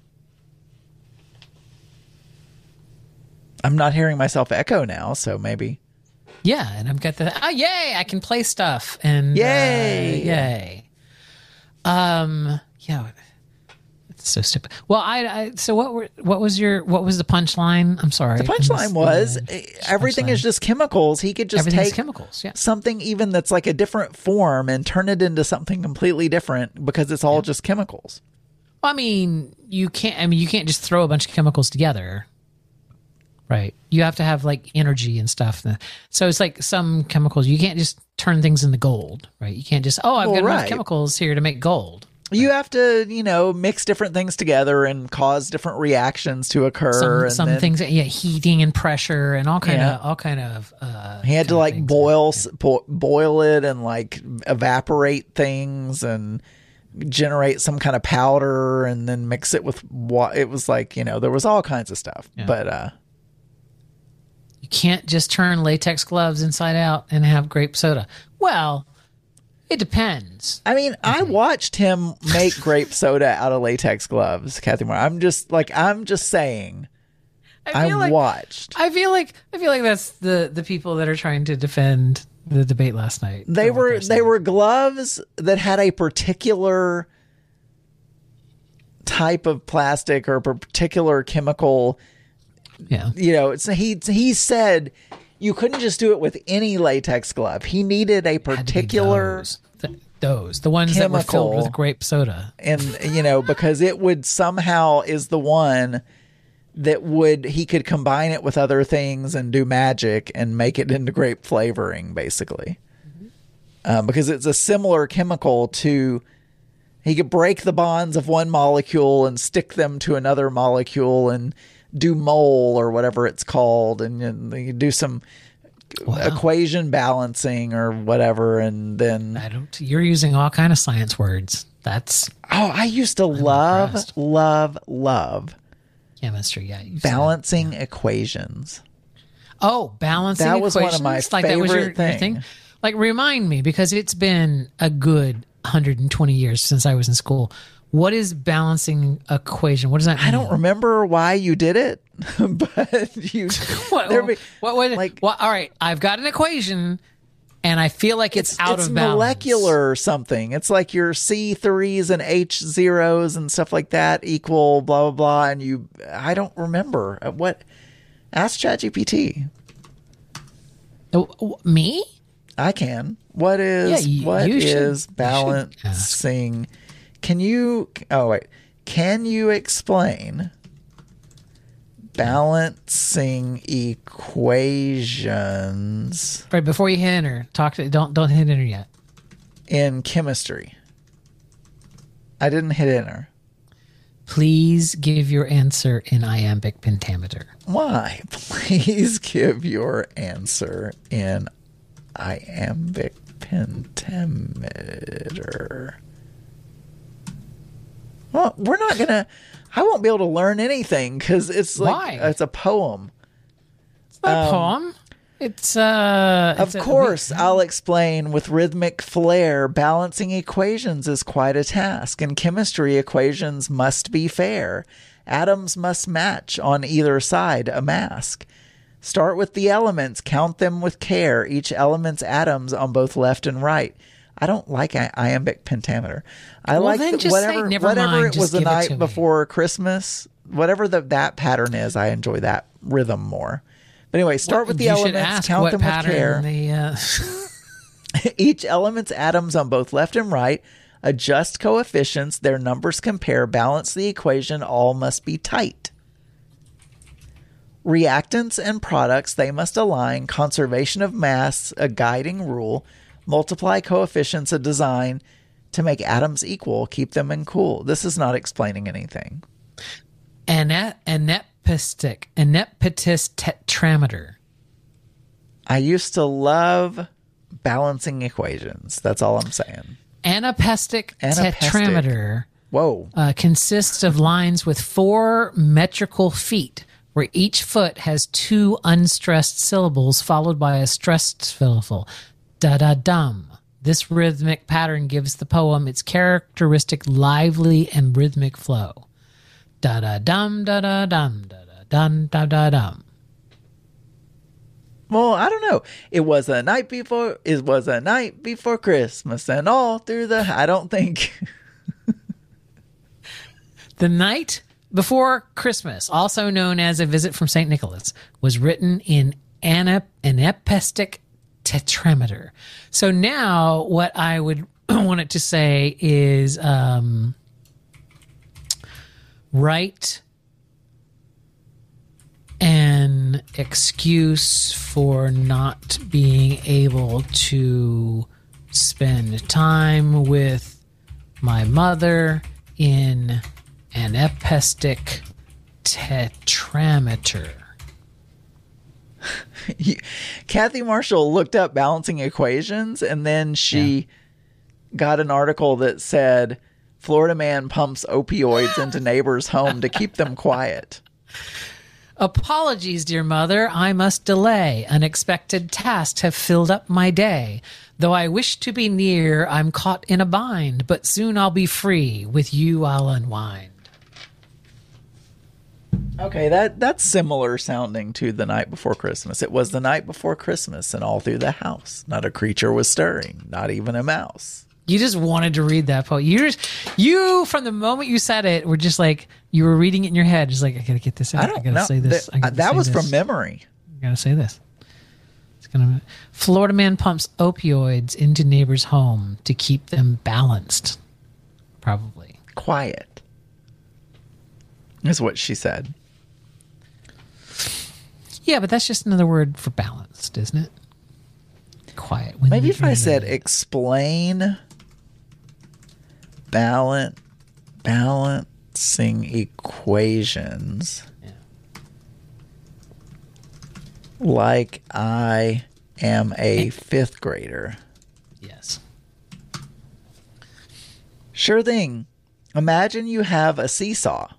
I'm not hearing myself echo now, so maybe. Yeah, and I've got the oh yay! I can play stuff and Yay! uh, yay. Um, yeah, it's so stupid. Well, I, I so what were what was your what was the punchline? I'm sorry. The punchline was uh, everything punchline. is just chemicals. He could just Everything's take chemicals. Yeah. something even that's like a different form and turn it into something completely different because it's all yeah. just chemicals. Well, I mean, you can't. I mean, you can't just throw a bunch of chemicals together. Right. You have to have like energy and stuff. So it's like some chemicals, you can't just turn things into gold, right? You can't just, oh, I've well, got right. enough chemicals here to make gold. You have to, you know, mix different things together and cause different reactions to occur. Some, and some then, things, yeah, heating and pressure and all kind yeah. of, all kind of. Uh, he had to like things. boil, Yeah. bo- boil it and like evaporate things and generate some kind of powder and then mix it with what it was like, you know, there was all kinds of stuff, Yeah. but, uh, you can't just turn latex gloves inside out and have grape soda. Well, it depends. I mean, I watched him make grape soda out of latex gloves, Kathy Moore. I'm just like, I'm just saying. I, feel I like, watched. I feel like I feel like that's the the people that are trying to defend the debate last night. They were they were gloves that had a particular type of plastic or a particular chemical. Yeah. You know, it's, he he said you couldn't just do it with any latex glove. He needed a particular those. The, those the ones that were filled chemical. with grape soda. And you know, because it would somehow is the one that would he could combine it with other things and do magic and make it into grape flavoring, basically. Mm-hmm. Um, because it's a similar chemical to. He could break the bonds of one molecule and stick them to another molecule and do mole or whatever it's called, and, and you do some wow. equation balancing or whatever, and then I don't. You're using all kind of science words. That's oh, I used to I'm love, impressed. love, love chemistry. Yeah, balancing yeah. equations. Oh, balancing. That was equations? one of my like favorite that was your, thing. your thing. Like, remind me, because it's been a good one hundred twenty years since I was in school. What is balancing equation? What does that mean? I don't remember why you did it, but you. what, be, what, what, like, what, all right, I've got an equation, and I feel like it's, it's out it's of balance. molecular or something. It's like your C threes and H zeros and stuff like that equal blah blah blah. And you, I don't remember what. Ask ChatGPT. Oh, me? I can. What is yeah, you, what you is should, balancing? Can you? Oh wait. Can you explain balancing equations? Right before you hit enter, talk to don't don't hit enter yet. In chemistry, I didn't hit enter. Please give your answer in iambic pentameter. Why? Please give your answer in iambic pentameter. Well, we're not going to, I won't be able to learn anything because it's like, Why? it's a poem. It's not a poem. It's, uh... Of it's course, a, I'll explain. With rhythmic flair, balancing equations is quite a task. In chemistry, equations must be fair. Atoms must match on either side a mask. Start with the elements, count them with care, each element's atoms on both left and right. I don't like i- iambic pentameter. I Well, like then the, just say, whatever "Never whatever mind, it just was the give it to night me." before Christmas. Whatever the, that pattern is, I enjoy that rhythm more. But anyway, start with the you should elements, ask count what them with pattern care. They, uh... Each element's atoms on both left and right. Adjust coefficients, their numbers compare, balance the equation, all must be tight. Reactants and products, they must align. Conservation of mass, a guiding rule. Multiply coefficients, a design to make atoms equal. Keep them in cool. This is not explaining anything. Ane- Aneptistic. Aneptis tetrameter. I used to love balancing equations. That's all I'm saying. Anapestic Anapestic. tetrameter Whoa. uh, consists of lines with four metrical feet, where each foot has two unstressed syllables followed by a stressed syllable. Da-da-dum. This rhythmic pattern gives the poem its characteristic lively and rhythmic flow. Da-da-dum, da-da-dum, da-da-dum, da-da-dum. Well, I don't know. It was a night before. It was a night before Christmas, and all through the. I don't think. The Night Before Christmas, also known as A Visit from Saint Nicholas, was written in anap- anapestic tetrameter. So now, what I would want it to say is, um, write an excuse for not being able to spend time with my mother in anapestic tetrameter. Kathy Marshall looked up balancing equations, and then she got an article that said Florida man pumps opioids into neighbor's home to keep them quiet. Apologies, dear mother, I must delay. Unexpected tasks have filled up my day. Though I wish to be near, I'm caught in a bind, but soon I'll be free. With you I'll unwind. Okay, that that's similar sounding to The Night Before Christmas. It was the night before Christmas, and all through the house, not a creature was stirring, not even a mouse. You just wanted to read that poem. You, just, you, from the moment you said it, were just like, you were reading it in your head, just like, I gotta get this out. I I, don't gotta know. say this. That, I gotta that say was this. from memory. I gotta say this. It's gonna. Florida man pumps opioids into neighbor's home to keep them balanced. Probably. Quiet is what she said. Yeah, but that's just another word for balanced, isn't it? Quiet. When Maybe you- if I said explain balance, balancing equations like I am a fifth grader. Yes. Sure thing. Imagine you have a seesaw.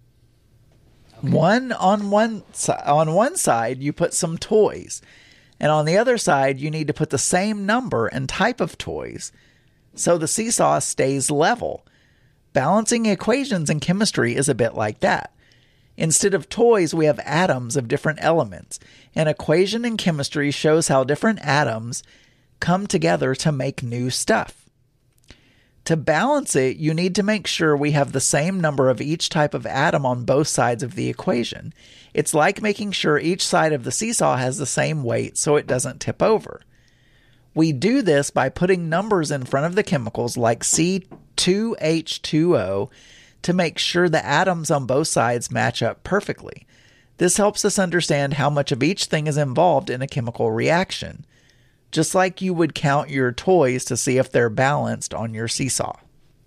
One on one si- on one side you put some toys, and on the other side you need to put the same number and type of toys so the seesaw stays level. Balancing equations in chemistry is a bit like that. Instead of toys, we have atoms of different elements. An equation in chemistry shows how different atoms come together to make new stuff. To balance it, you need to make sure we have the same number of each type of atom on both sides of the equation. It's like making sure each side of the seesaw has the same weight so it doesn't tip over. We do this by putting numbers in front of the chemicals like C two H two O to make sure the atoms on both sides match up perfectly. This helps us understand how much of each thing is involved in a chemical reaction, just like you would count your toys to see if they're balanced on your seesaw.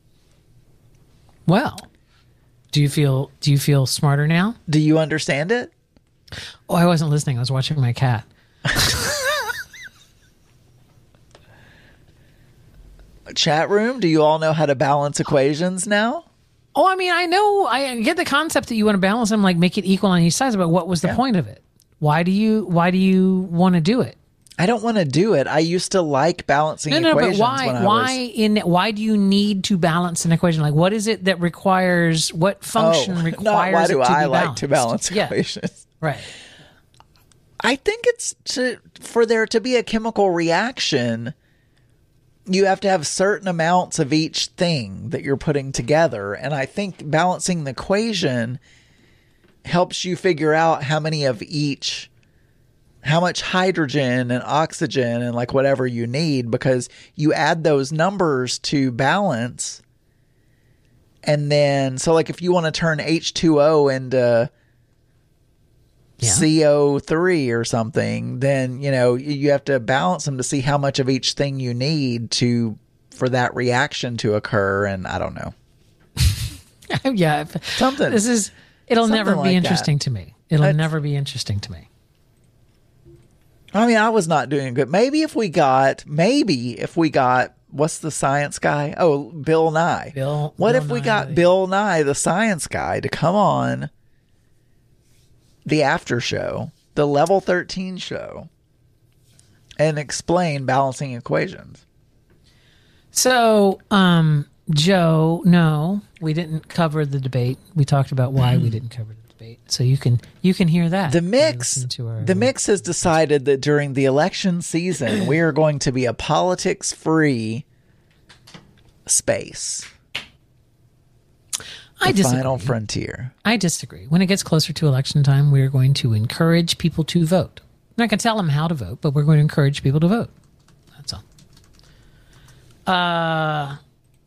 Well, do you feel do you feel smarter now? Do you understand it? Oh, I wasn't listening. I was watching my cat. Chat room, do you all know how to balance equations now? Oh, I mean, I know, I get the concept that you want to balance them, like make it equal on each side, but what was the Yeah. point of it? Why do you, why do you want to do it? I don't want to do it. I used to like balancing No, no, equations but why, when I why was... in, why do you need to balance an equation? Like, what is it that requires, what function Oh, requires not why it do to I be like balanced? to balance Yeah, equations? right. I think it's to for there to be a chemical reaction, you have to have certain amounts of each thing that you're putting together. And I think balancing the equation helps you figure out how many of each, how much hydrogen and oxygen and like whatever you need, because you add those numbers to balance. And then, so like if you want to turn H two O into Yeah. C O three or something, then, you know, you have to balance them to see how much of each thing you need to, for that reaction to occur. And I don't know. Yeah. Something. This is, it'll Something never like be interesting that. to me. It'll That's- never be interesting to me. I mean, I was not doing good. Maybe if we got, maybe if we got, what's the science guy? Oh, Bill Nye. Bill- What Bill if we Nye, got the- Bill Nye, the science guy, to come on the after show, the Level thirteen show, and explain balancing equations? So, um, Joe, no, we didn't cover the debate. We talked about why we didn't cover the debate. So you can you can hear that. The when you mix, listen to our- the mix has decided that during the election season, we are going to be a politics-free space. I The disagree. final frontier. I disagree. When it gets closer to election time, we're going to encourage people to vote. I'm not going to tell them how to vote, but we're going to encourage people to vote. That's all. Uh,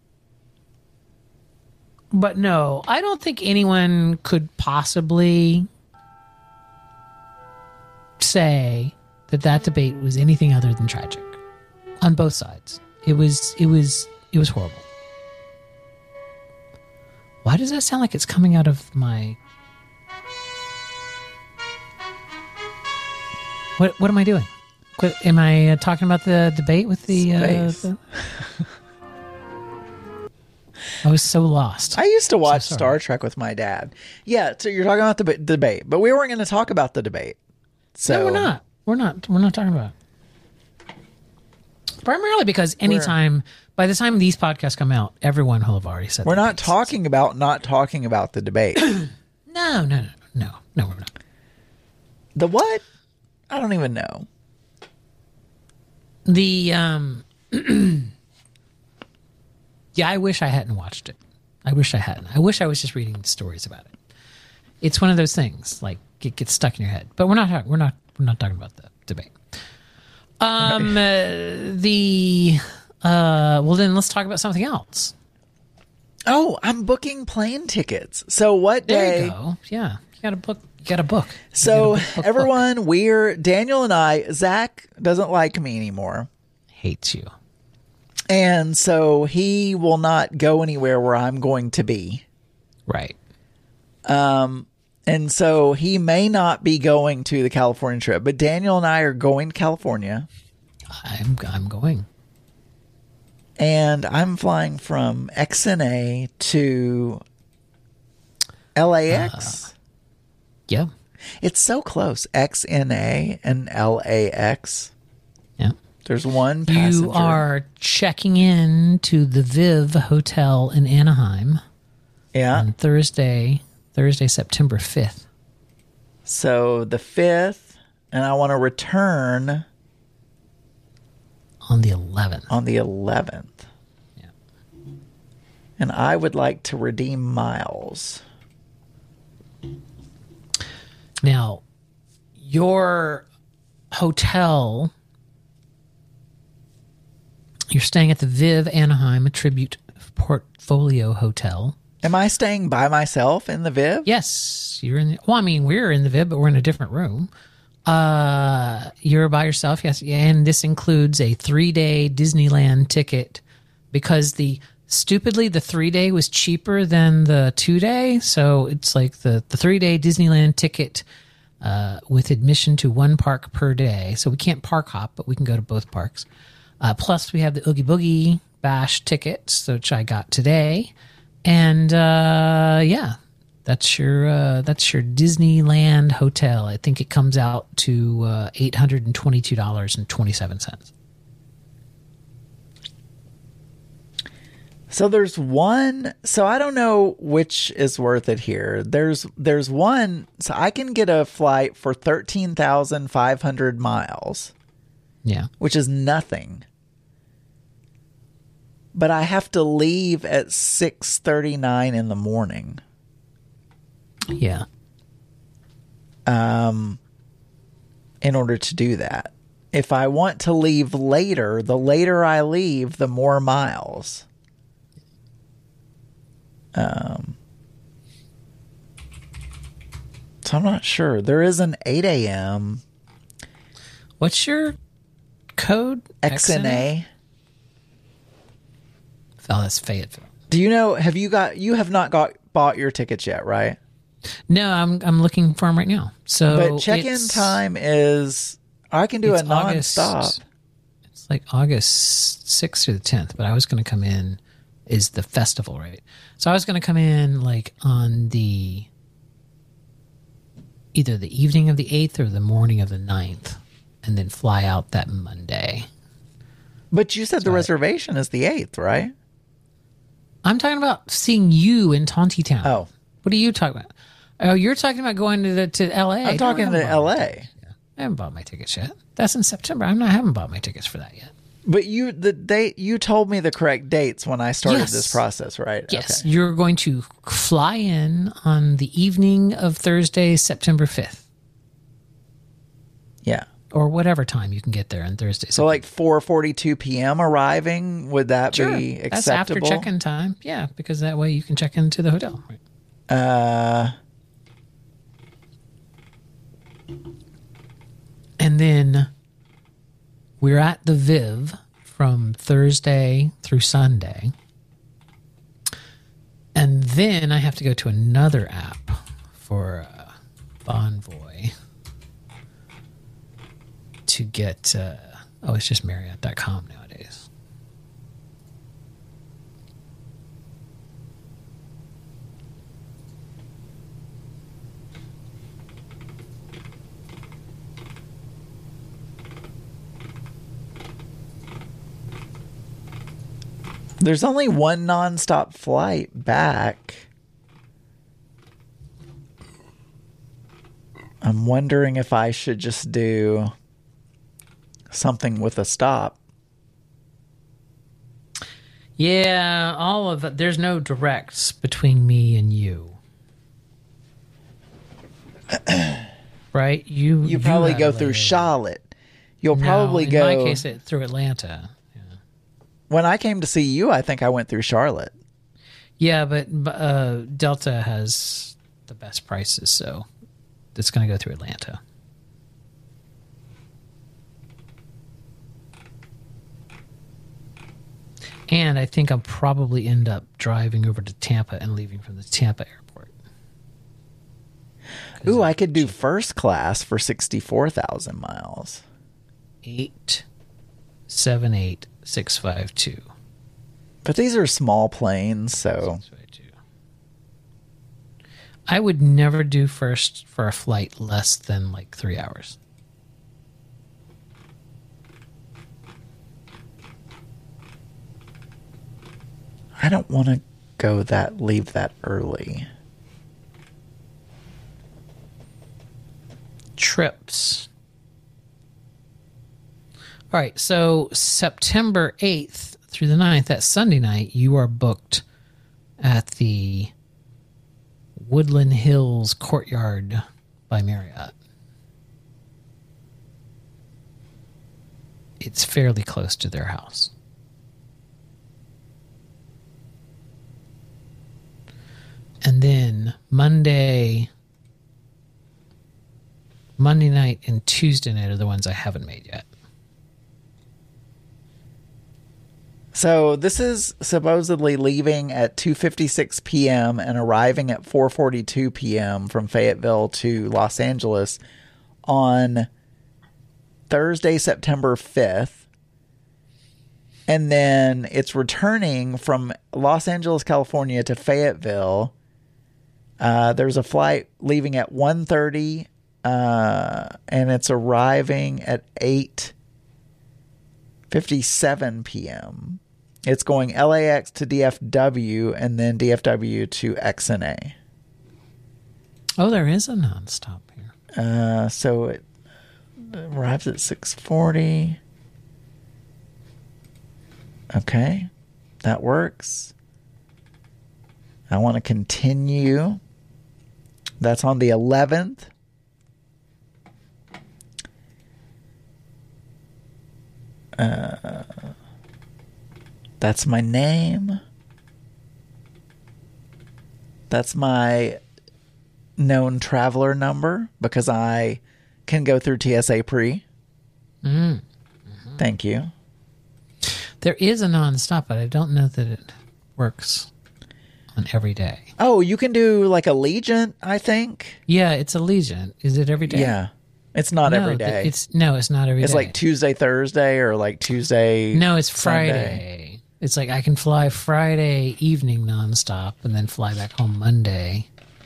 but no, I don't think anyone could possibly say that that debate was anything other than tragic on both sides. It was, it was, it was horrible. Why does that sound like it's coming out of my... What What am I doing? Qu- Am I uh, talking about the debate with the... Uh, Space. the... I was so lost. I used to watch sorry. Star Trek with my dad. Yeah, so you're talking about the b- debate, but we weren't going to talk about the debate. So No, we're not. We're not. We're not talking about it. Primarily because anytime... By the time these podcasts come out, everyone will have already said We're their not pieces. talking about not talking about the debate. No, no, no, no. No, we're not. The what? I don't even know. The um yeah, I wish I hadn't watched it. I wish I hadn't. I wish I was just reading the stories about it. It's one of those things, like it gets stuck in your head. But we're not talking we're not we're not talking about the debate. Um uh, the uh well then let's talk about something else. Oh, I'm booking plane tickets. So what There day? you go. Yeah. You got a book. You got a book. You So gotta book, book, everyone, we're Daniel and I. Zach doesn't like me anymore, book. Hates you. and so he will not go anywhere where I'm going to be. Right. And so he may not be going to the California trip, but Daniel and I are going to California, I'm I'm going. and I'm flying from X N A to L A X. Yeah. It's so close. X N A and L A X. Yeah. There's one passenger. You are checking in to the Viv Hotel in Anaheim Yeah. on Thursday, Thursday, September fifth. So the fifth, and I want to return On the eleventh. on the eleventh. Yeah. And I would like to redeem miles. Now, your hotel, you're staying at the Viv Anaheim, a tribute portfolio hotel. Am I staying by myself in the Viv? Yes, you're in. The, well, I mean, we're in the Viv, but we're in a different room. Uh, you're by yourself, yes, and this includes a three-day Disneyland ticket because the stupidly the three-day was cheaper than the two-day, so it's like the the three-day Disneyland ticket uh, with admission to one park per day. So we can't park hop, but we can go to both parks. Uh, plus, we have the Oogie Boogie Bash tickets, which I got today. And uh, yeah, that's your uh, that's your Disneyland hotel. I think it comes out to uh, eight hundred and twenty-two dollars and twenty-seven cents. So there's one. So I don't know which is worth it here. There's there's one. So I can get a flight for thirteen thousand five hundred miles, Yeah. which is nothing. But I have to leave at six thirty-nine in the morning. Yeah. Um, in order to do that. If I want to leave later, the later I leave, the more miles. Um, so I'm not sure. There is an eight a.m. What's your code? X N A. Oh, that's Fayetteville. Do you know, have you got, you have not got bought your tickets yet, right? No, I'm I'm looking for them right now. So, But check-in it's- time is, I can do a it's August- non-stop. It's like August sixth through the tenth, but I was going to come in, is the festival, right? So I was going to come in like on the, either the evening of the eighth or the morning of the ninth, and then fly out that Monday. But you said the reservation is the eighth, right? I'm talking about seeing you in Tontitown. Oh. What are you talking about? Oh, you're talking about going to the, to L A. I'm talking No, I to haven't bought my L A. tickets. I haven't bought my tickets yet. That's in September. I'm not I haven't bought my tickets for that yet. But you, the date, you told me the correct dates when I started Yes. this process, right? Yes, Okay. you're going to fly in on the evening of Thursday, September fifth, Yeah. or whatever time you can get there on Thursday. So like four forty-two p.m. arriving, would that sure, be that's after acceptable? check-in time. Yeah, because that way you can check into the hotel. Right. Uh, And then we're at the Viv from Thursday through Sunday. And then I have to go to another app for uh, Bonvoy to get, uh, oh, it's just Marriott dot com nowadays. there's only one nonstop flight back. I'm wondering if I should just do something with a stop. Yeah, all of it. There's no directs between me and you. Right? You You probably go have through a- Charlotte. You'll No, probably in go. my case, it through Atlanta. When I came to see you, I think I went through Charlotte. Yeah, but uh, Delta has the best prices, so it's going to go through Atlanta. And I think I'll probably end up driving over to Tampa and leaving from the Tampa airport. Ooh, I could do first class for sixty-four thousand miles. Eight seven eight six five two. But these are small planes, so I would never do first for a flight less than like three hours. I don't want to go that, leave that early. Trips. All right, so September eighth through the ninth, that Sunday night, you are booked at the Woodland Hills Courtyard by Marriott. It's fairly close to their house. And then Monday, Monday night and Tuesday night are the ones I haven't made yet. So this is supposedly leaving at two fifty-six p.m. and arriving at four forty-two p.m. from Fayetteville to Los Angeles on Thursday, September fifth. And then it's returning from Los Angeles, California to Fayetteville. Uh, there's a flight leaving at one thirty, uh, and it's arriving at eight fifty-seven p.m. It's going L A X to D F W and then D F W to X N A. Oh, there is a nonstop here. Uh, so it arrives at six forty. Okay, that works. I want to continue. That's on the eleventh. Uh, that's my name. That's my known traveler number because I can go through T S A pre. Mm. Mm-hmm. Thank you. There is a nonstop, but I don't know that it works on every day. Oh, you can do like Allegiant, I think. Yeah, it's Allegiant. Is it every day? Yeah. It's not no, every th- day. It's no, it's not every it's day. like Tuesday, Thursday, or like Tuesday. No, it's Sunday. Friday. It's like I can fly Friday evening nonstop and then fly back home Monday.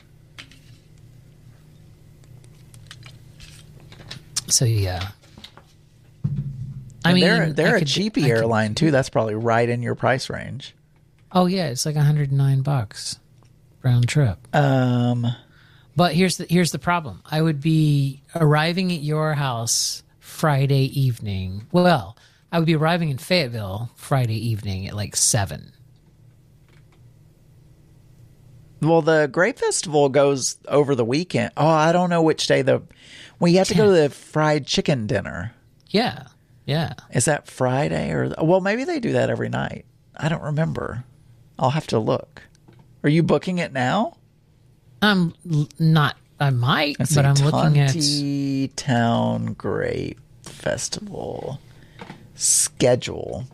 So yeah. I And mean, they're they're I a could- cheapy I could- airline too. That's probably right in your price range. Oh yeah, it's like one hundred nine bucks round trip. Um, But here's the here's the problem. I would be arriving at your house Friday evening. Well, I would be arriving in Fayetteville Friday evening at like seven. well, the Grape Festival goes over the weekend. Oh, I don't know which day the. We have to go to the fried chicken dinner. Yeah, yeah. Is that Friday or? Well, maybe they do that every night. I don't remember. I'll have to look. Are you booking it now? I'm l- not. I might, Let's but see, I'm looking at. Tonti Town Grape Festival schedule.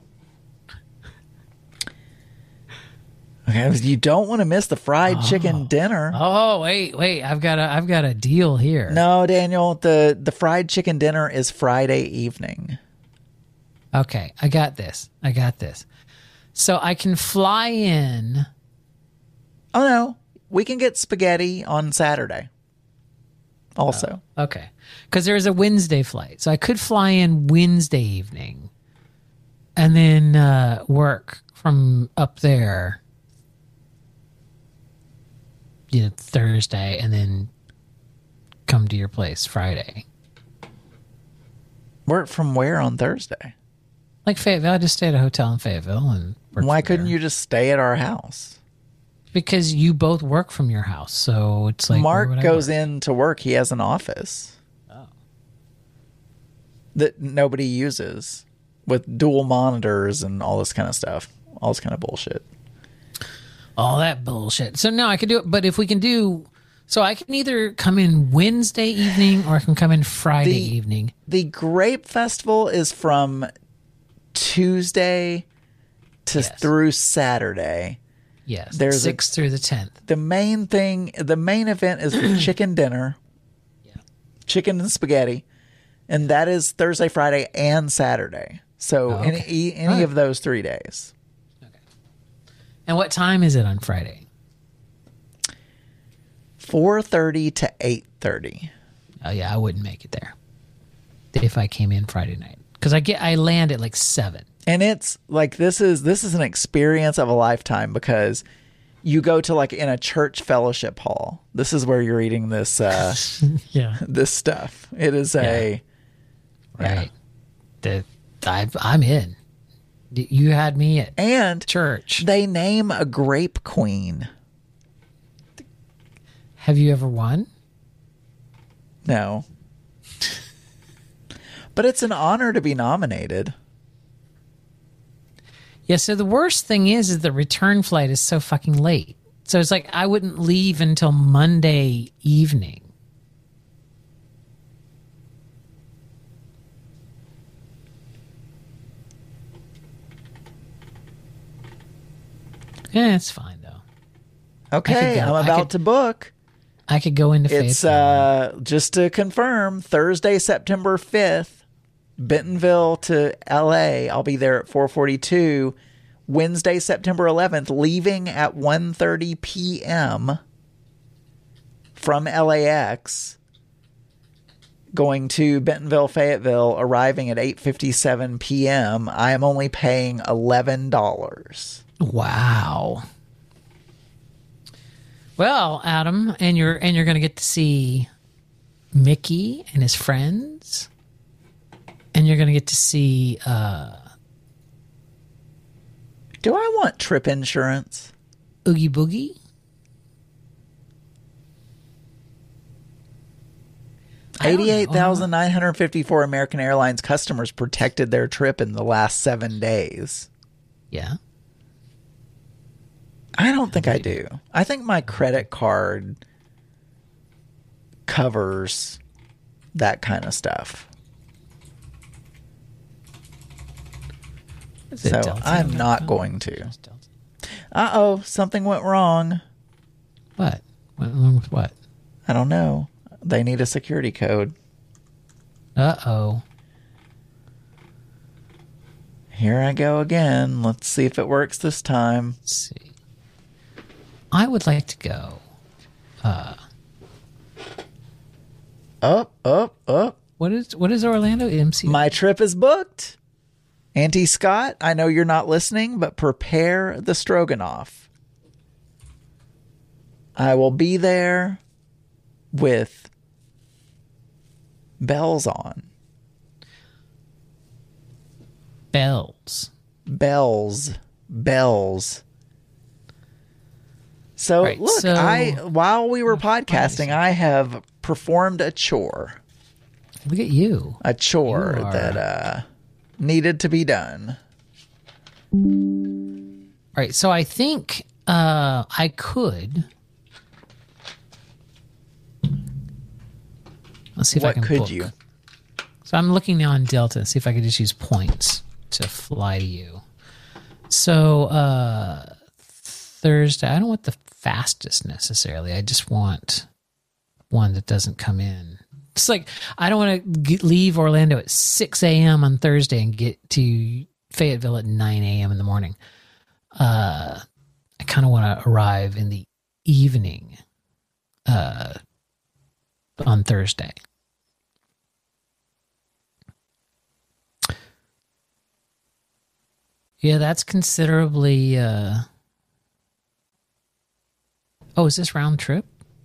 Okay, you don't want to miss the fried chicken dinner. Oh wait, wait! I've got a I've got a deal here. No, Daniel, the the fried chicken dinner is Friday evening. Okay, I got this. I got this. So I can fly in. Oh no, we can get spaghetti on Saturday. Also, Okay, because there's a Wednesday flight, so I could fly in Wednesday evening, and then uh, work from up there. You know, Thursday, and then come to your place Friday. work from where on Thursday? Like Fayetteville, I just stay at a hotel in Fayetteville and work Why from couldn't there. you just stay at our house? Because you both work from your house, so it's like where Mark would I goes work? in to work. He has an office. Oh. That nobody uses with dual monitors and all this kind of stuff. All this kind of bullshit. all that bullshit. So no, I could do it, but if we can do, so I can either come in Wednesday evening or I can come in Friday The- evening. The Grape Festival is from Tuesday to Yes. through Saturday. Yes, There's a- sixth through the tenth. The main thing, the main event is the chicken dinner. Yeah. Chicken and spaghetti. And that is Thursday, Friday, and Saturday. So Oh, okay. any any Alright. of those three days. And what time is it on Friday? four thirty to eight thirty. Oh yeah, I wouldn't make it there if I came in Friday night because I get I land at like seven. And it's like this is this is an experience of a lifetime because you go to like in a church fellowship hall. This is where you're eating this uh Yeah, this stuff. It is a right. The I, I'm in. You had me at and church. they name a grape queen. Have you ever won? No. But it's an honor to be nominated. Yeah, so the worst thing is is the return flight is so fucking late. So it's like I wouldn't leave until Monday evening. Yeah, it's fine though. Okay, go. I'm I about could- to book. I could go into It's Fayetteville. uh just to confirm Thursday, September fifth Bentonville to L A, I'll be there at four forty-two. Wednesday, September eleventh, leaving at one thirty p.m. from L A X, going to Bentonville, Fayetteville, arriving at eight fifty-seven p.m. I am only paying eleven dollars. Wow. Well, Adam, and you're and you're going to get to see Mickey and his friends, and you're going to get to see. Uh, Do I want trip insurance? Oogie Boogie. eighty-eight thousand nine hundred fifty-four American Airlines customers protected their trip in the last seven days. Yeah. I don't think I do. I think my credit card covers that kind of stuff. Is it So Delta I'm on not that? going to. It's Delta. Uh-oh, something went wrong. What? Went wrong with what? I don't know. They need a security code. Uh-oh. Here I go again. Let's see if it works this time. Let's see. I would like to go. Uh, Up, up, up. what is what is Orlando M C? My trip is booked. Auntie Scott, I know you're not listening, but prepare the stroganoff. I will be there with bells on. Bells. Bells. Bells. So, Right, look, so- I while we were podcasting, I have performed a chore. Look at you. A chore You are- that uh, needed to be done. All right, so I think uh, I could. Let's see if I What can could book. you? So I'm looking now on Delta and see if I could just use points to fly to you. So uh, Thursday, I don't want the fastest necessarily. I just want one that doesn't come in. It's like I don't want to leave Orlando at six a.m. on Thursday and get to Fayetteville at nine a.m. in the morning. Uh, I kind of want to arrive in the evening uh, on Thursday. Yeah, that's considerably. Uh... Oh, is this round trip?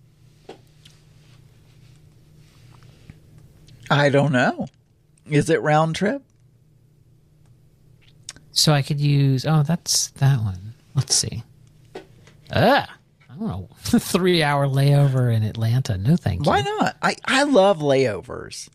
I don't know. Is it round trip? So I could use. Oh, that's that one. Let's see. Ah, I don't know. Three hour layover in Atlanta. No, thank you. Why not? I, I love layovers.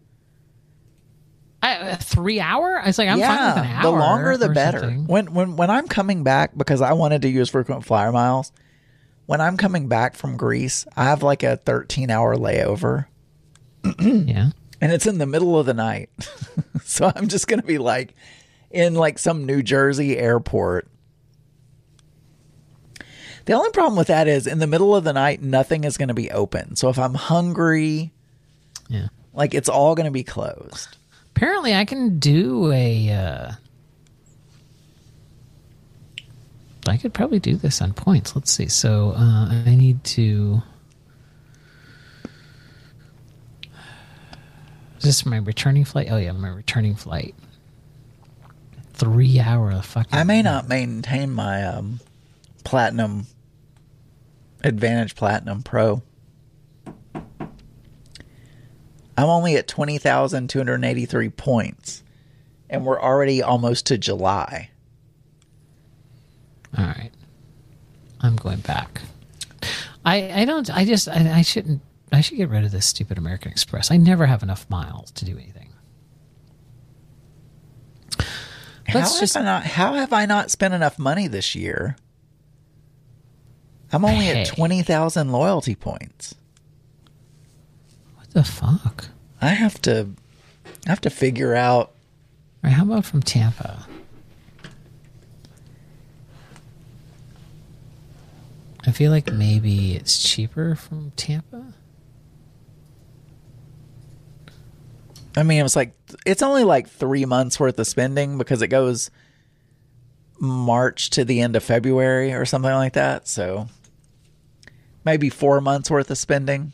I, a three hour? I was like, I'm fine with an hour. the longer the or better. something. When when when I'm coming back, because I wanted to use frequent flyer miles, when I'm coming back from Greece, I have like a thirteen hour layover, Yeah. and it's in the middle of the night. So I'm just gonna be like in like some New Jersey airport. The only problem with that is in the middle of the night, nothing is going to be open. So if I'm hungry, Yeah. like it's all going to be closed. Apparently, I can do a. Uh, I could probably do this on points. Let's see. So uh, I need to. Is this my returning flight? Oh yeah, my returning flight. Three hour fucking. I may not maintain my um, Platinum Advantage Platinum Pro. I'm only at twenty thousand two hundred eighty-three points, and we're already almost to July. All right. I'm going back. I I don't. I just. I, I shouldn't. I should get rid of this stupid American Express. I never have enough miles to do anything. Let's how just. have I not? How have I not spent enough money this year? I'm only Hey. at twenty thousand loyalty points. What the fuck? I have to. I have to figure out. All right, how about from Tampa? I feel like maybe it's cheaper from Tampa. I mean, it was like, it's only like three months worth of spending because it goes March to the end of February or something like that. So maybe four months worth of spending.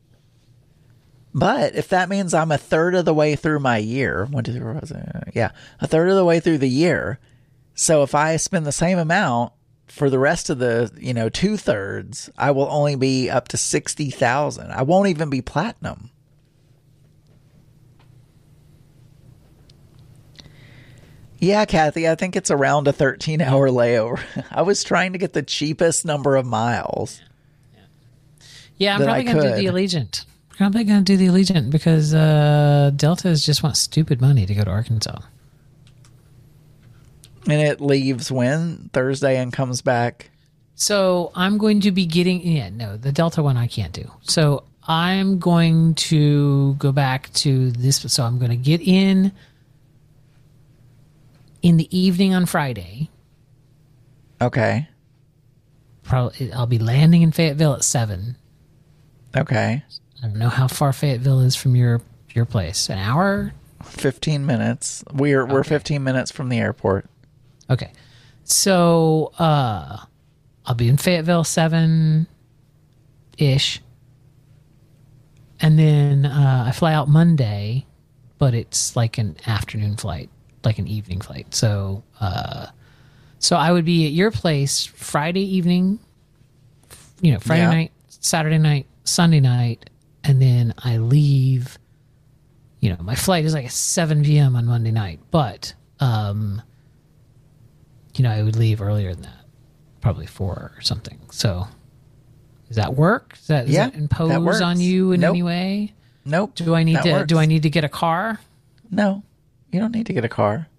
But if that means I'm a third of the way through my year, one, two, three, four, five, six, yeah, a third of the way through the year. So if I spend the same amount for the rest of the, you know, two thirds, I will only be up to sixty thousand. I won't even be platinum. Yeah, Kathy, I think it's around a thirteen hour layover. I was trying to get the cheapest number of miles. Yeah, I'm that probably I going to do could. the Allegiant. Probably going to do the Allegiant because uh, Deltas just want stupid money to go to Arkansas. And it leaves when? Thursday and comes back. So I'm going to be getting, yeah, no, the Delta one I can't do. So I'm going to go back to this. So I'm going to get in in the evening on Friday. Okay. Probably I'll be landing in Fayetteville at seven. Okay. I don't know how far Fayetteville is from your your place. An hour? fifteen minutes. We're we're Okay. fifteen minutes from the airport. Okay. So uh I'll be in Fayetteville seven ish. And then uh, I fly out Monday, but it's like an afternoon flight, like an evening flight. So uh so I would be at your place Friday evening, you know, Friday Yeah. night, Saturday night, Sunday night, and then I leave. You know, my flight is like at seven p.m. on Monday night, but um, you know, I would leave earlier than that, probably four or something. So, does that work? Does that, does Yeah, that impose that works. on you in Nope. any way? Nope. Do I need that to? works. Do I need to get a car? No, you don't need to get a car.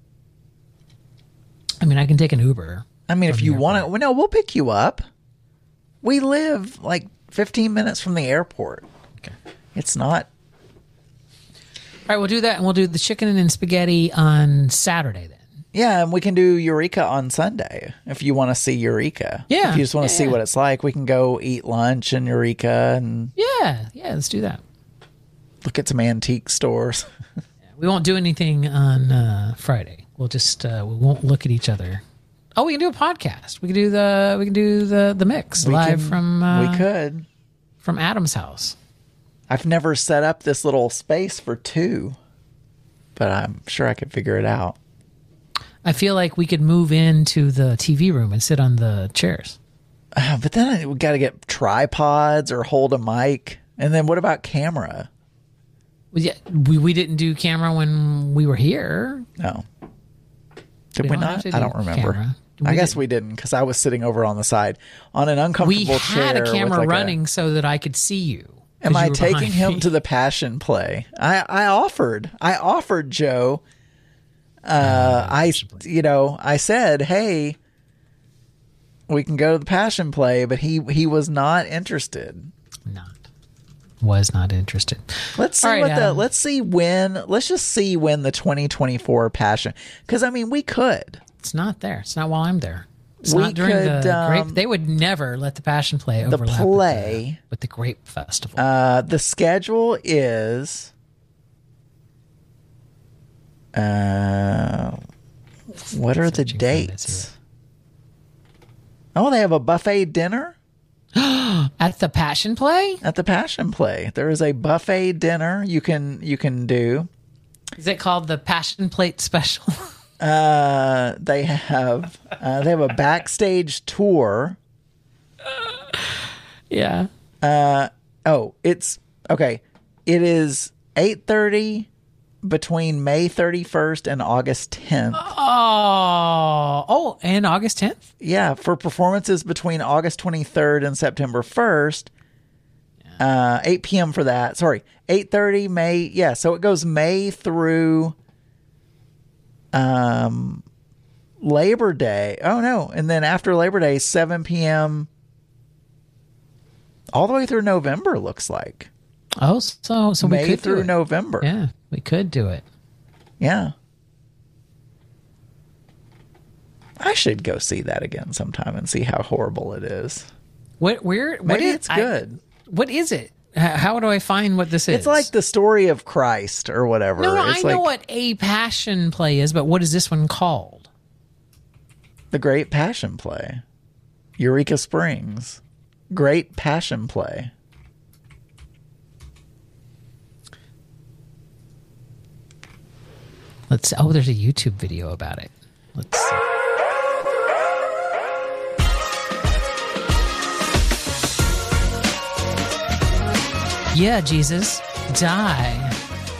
I mean, I can take an Uber. I mean, if From you the want to, airport. well, no, we'll pick you up. We live like fifteen minutes from the airport. Okay. It's not. All right, we'll do that, and we'll do the chicken and spaghetti on Saturday then. Yeah, and we can do Eureka on Sunday if you want to see Eureka. Yeah, If you just want to yeah, see yeah. what it's like, we can go eat lunch in Eureka and Yeah, yeah, let's do that. look at some antique stores. We won't do anything on uh, Friday. We'll just uh, we won't look at each other. Oh, we can do a podcast. We can do the we can do the the mix We live can- from uh, we could. from Adam's house. I've never set up this little space for two, but I'm sure I could figure it out. I feel like we could move into the T V room and sit on the chairs. Uh, but then we got to get tripods or hold a mic. And then what about camera? Well, yeah, we we didn't do camera when we were here. No. Did we, don't not? have to I do don't remember. camera. I We guess didn't. we didn't because I was sitting over on the side on an uncomfortable We chair. had a with camera like a- running so that I could see you. Am 'cause I you were taking behind him me. to the passion play? I, I offered. I offered Joe. Uh, I you know I said, hey, we can go to the passion play, but he he was not interested. Not was not interested. Let's see All right, what the Adam. let's see when let's just see when the twenty twenty-four passion, because I mean we could. It's not there. It's not while I'm there. It's We not during could, the um, grape. They would never let the Passion Play the overlap play- with, the, with the Grape Festival. Uh, the schedule is. Uh, what are the Searching for this dates? Oh, they have a buffet dinner At the Passion Play? at the Passion Play. There is a buffet dinner you can you can do. Is it called the Passion Plate Special? Uh, they have uh, they have a backstage tour. yeah. Oh, it's okay. It is eight thirty between May thirty-first and August tenth. Oh, oh, and August tenth? Yeah, for performances between August twenty-third and September first. Uh, eight p.m. for that. Sorry, eight thirty May. Yeah, so it goes May through um Labor Day. Oh no, and then after Labor Day, seven p.m. all the way through November. Looks like Oh, so so we May could do through it. November. Yeah, we could do it. Yeah. I should go see that again sometime and see how horrible it is. What? Where? What Maybe is- it's I- good. what is it? H- how do I find what this is? It's like the story of Christ or whatever. No, no, it's I like know what a passion play is, but what is this one called? The Great Passion Play. Eureka Springs. Great Passion Play. Let's. Oh, there's a YouTube video about it. Let's see. Yeah, Jesus, die.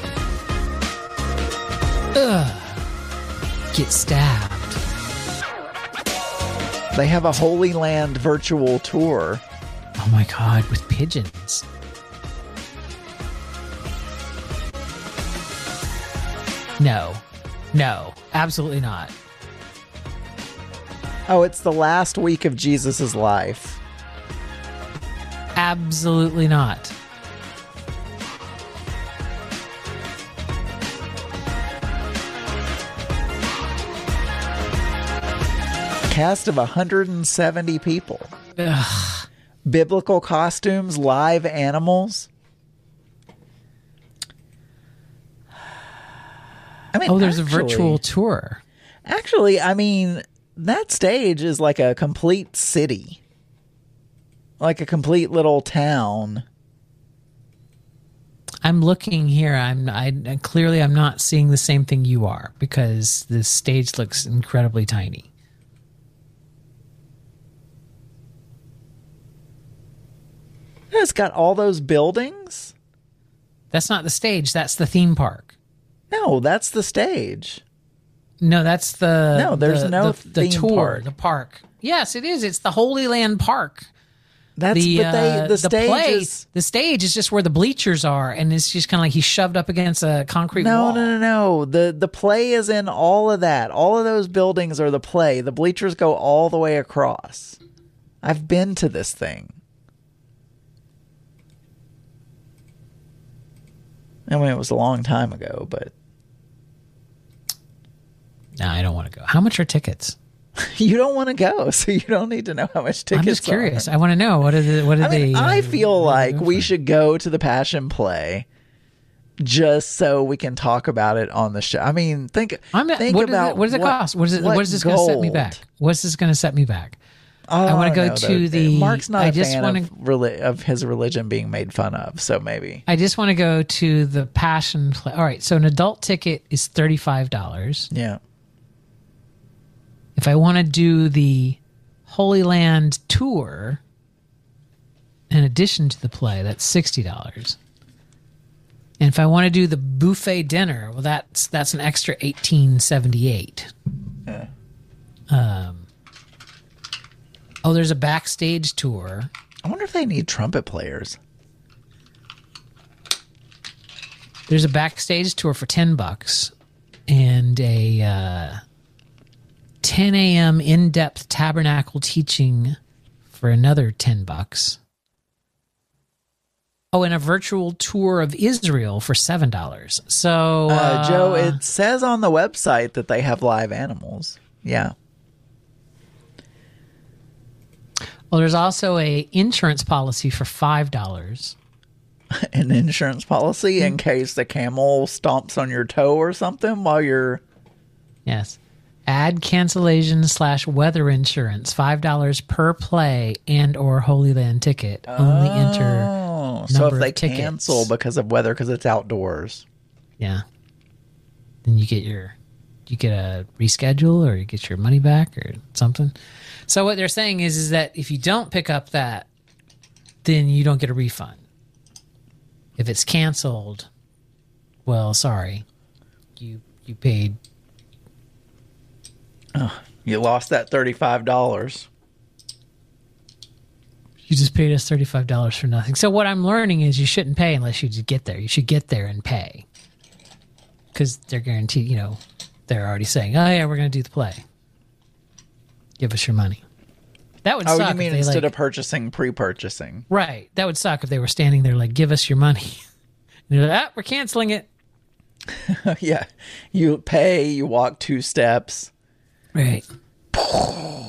Ugh. Get stabbed. They have a Holy Land virtual tour. Oh my God, with pigeons. No, no, absolutely not. Oh, it's the last week of Jesus's life. Absolutely not. Cast of one hundred seventy people. Ugh. Biblical costumes, live animals. I mean, Oh, there's actually, a virtual tour. Actually, I mean, that stage is like a complete city. Like a complete little town. I'm looking here. I'm I clearly I'm not seeing the same thing you are because the stage looks incredibly tiny. It's got all those buildings. That's not the stage. That's the theme park. No, that's the stage. No, that's the No, there's the, no the, the theme tour, park. the park. Yes, it is. It's the Holy Land Park. That's The but they uh, the stage play, is the stage is just where the bleachers are, and it's just kind of like he's shoved up against a concrete no, wall. no, no, no. The the play is in all of that. All of those buildings are the play. The bleachers go all the way across. I've been to this thing. I mean, it was a long time ago, but No, I don't want to go. How much are tickets? you don't want to go, so you don't need to know how much tickets I'm just curious. are. I want to know what are the what are I mean, they? I uh, feel what are they like going we for? should go to the Passion Play just so we can talk about it on the show. I mean, think, I'm think what, about is it, what does it what, cost? What is it? what What is this going to set me gold. back? What's this going to set me back? Oh, I wanna go no, to though. the- Mark's not I a just fan wanna- of, reli- of his religion being made fun of, so maybe. I just want to go to the Passion Play. All right, so an adult ticket is thirty-five dollars. Yeah. If I want to do the Holy Land tour, in addition to the play, that's sixty dollars. And if I want to do the buffet dinner, well, that's that's an extra eighteen seventy-eight. Yeah. Um. Oh, there's a backstage tour. I wonder if they need trumpet players. There's a backstage tour for ten bucks, and a uh, ten a.m. in-depth tabernacle teaching for another ten bucks. Oh, and a virtual tour of Israel for seven dollars. So, Uh, uh, Joe, it says on the website that they have live animals. Yeah. well, there's also a insurance policy for five dollars. An insurance policy in case the camel stomps on your toe or something while you're... Yes. Add cancellation slash weather insurance, five dollars per play and or Holy Land ticket. Only enter Oh, so number if they of tickets. cancel because of weather, because it's outdoors. Yeah. Then you get your, you get a reschedule or you get your money back or something. So what they're saying is, is that if you don't pick up that, then you don't get a refund. If it's canceled, well, sorry, you you paid. You lost that thirty-five dollars. You just paid us thirty-five dollars for nothing. So what I'm learning is you shouldn't pay unless you just get there. You should get there and pay. Because they're guaranteed, you know, they're already saying, oh, yeah, we're going to do the play. Give us your money. That would Oh, suck. you mean if they, instead like, of purchasing, pre-purchasing. right. That would suck if they were standing there like, give us your money. And they're like, ah, we're canceling it. Yeah. You pay, you walk two steps. Right.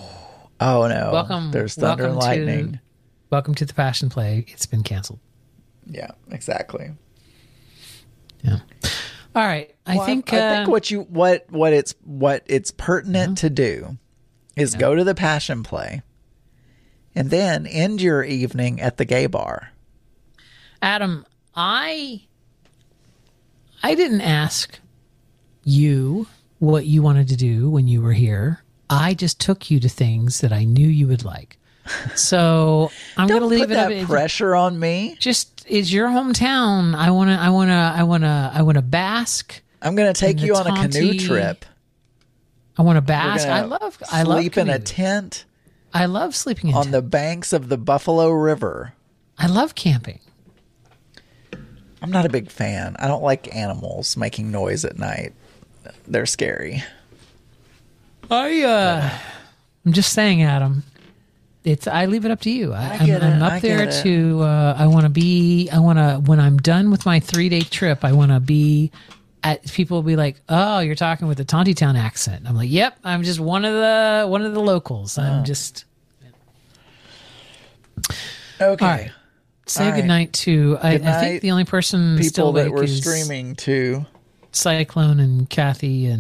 Oh, no. Welcome- There's thunder and welcome to- lightning. Welcome to the Passion Play. It's been canceled. Yeah, exactly. Yeah. All right. I Well, think. I, I uh, think what you what what it's what it's pertinent to do is go to the Passion Play, and then end your evening at the gay bar. Adam, I I didn't ask you what you wanted to do when you were here. I just took you to things that I knew you would like. So I'm going to Don't leave put it that up. pressure on me. Just is your hometown. I want to. I want to. I want to. I want to bask. I'm going to take And you the on a canoe Tonti- trip. I want to We're bask. I gonna love. I love sleep in a canoeing. tent I love sleeping in on tent. the banks of the Buffalo River. I love camping. I'm not a big fan. I don't like animals making noise at night. They're scary. I. uh I'm just saying, Adam. It's. I leave it up to you. I, I I'm, get I'm it. up I there get it. to. Uh, I want to be. I want to. When I'm done with my three day trip, I want to be. At, people will be like, "Oh, you're talking with a Tontitown accent." I'm like, "Yep, I'm just one of the one of the locals. I'm just." Okay. All right. Say All right. goodnight to. I, Good I night, think the only person People still that awake were is streaming to Cyclone and Kathy and.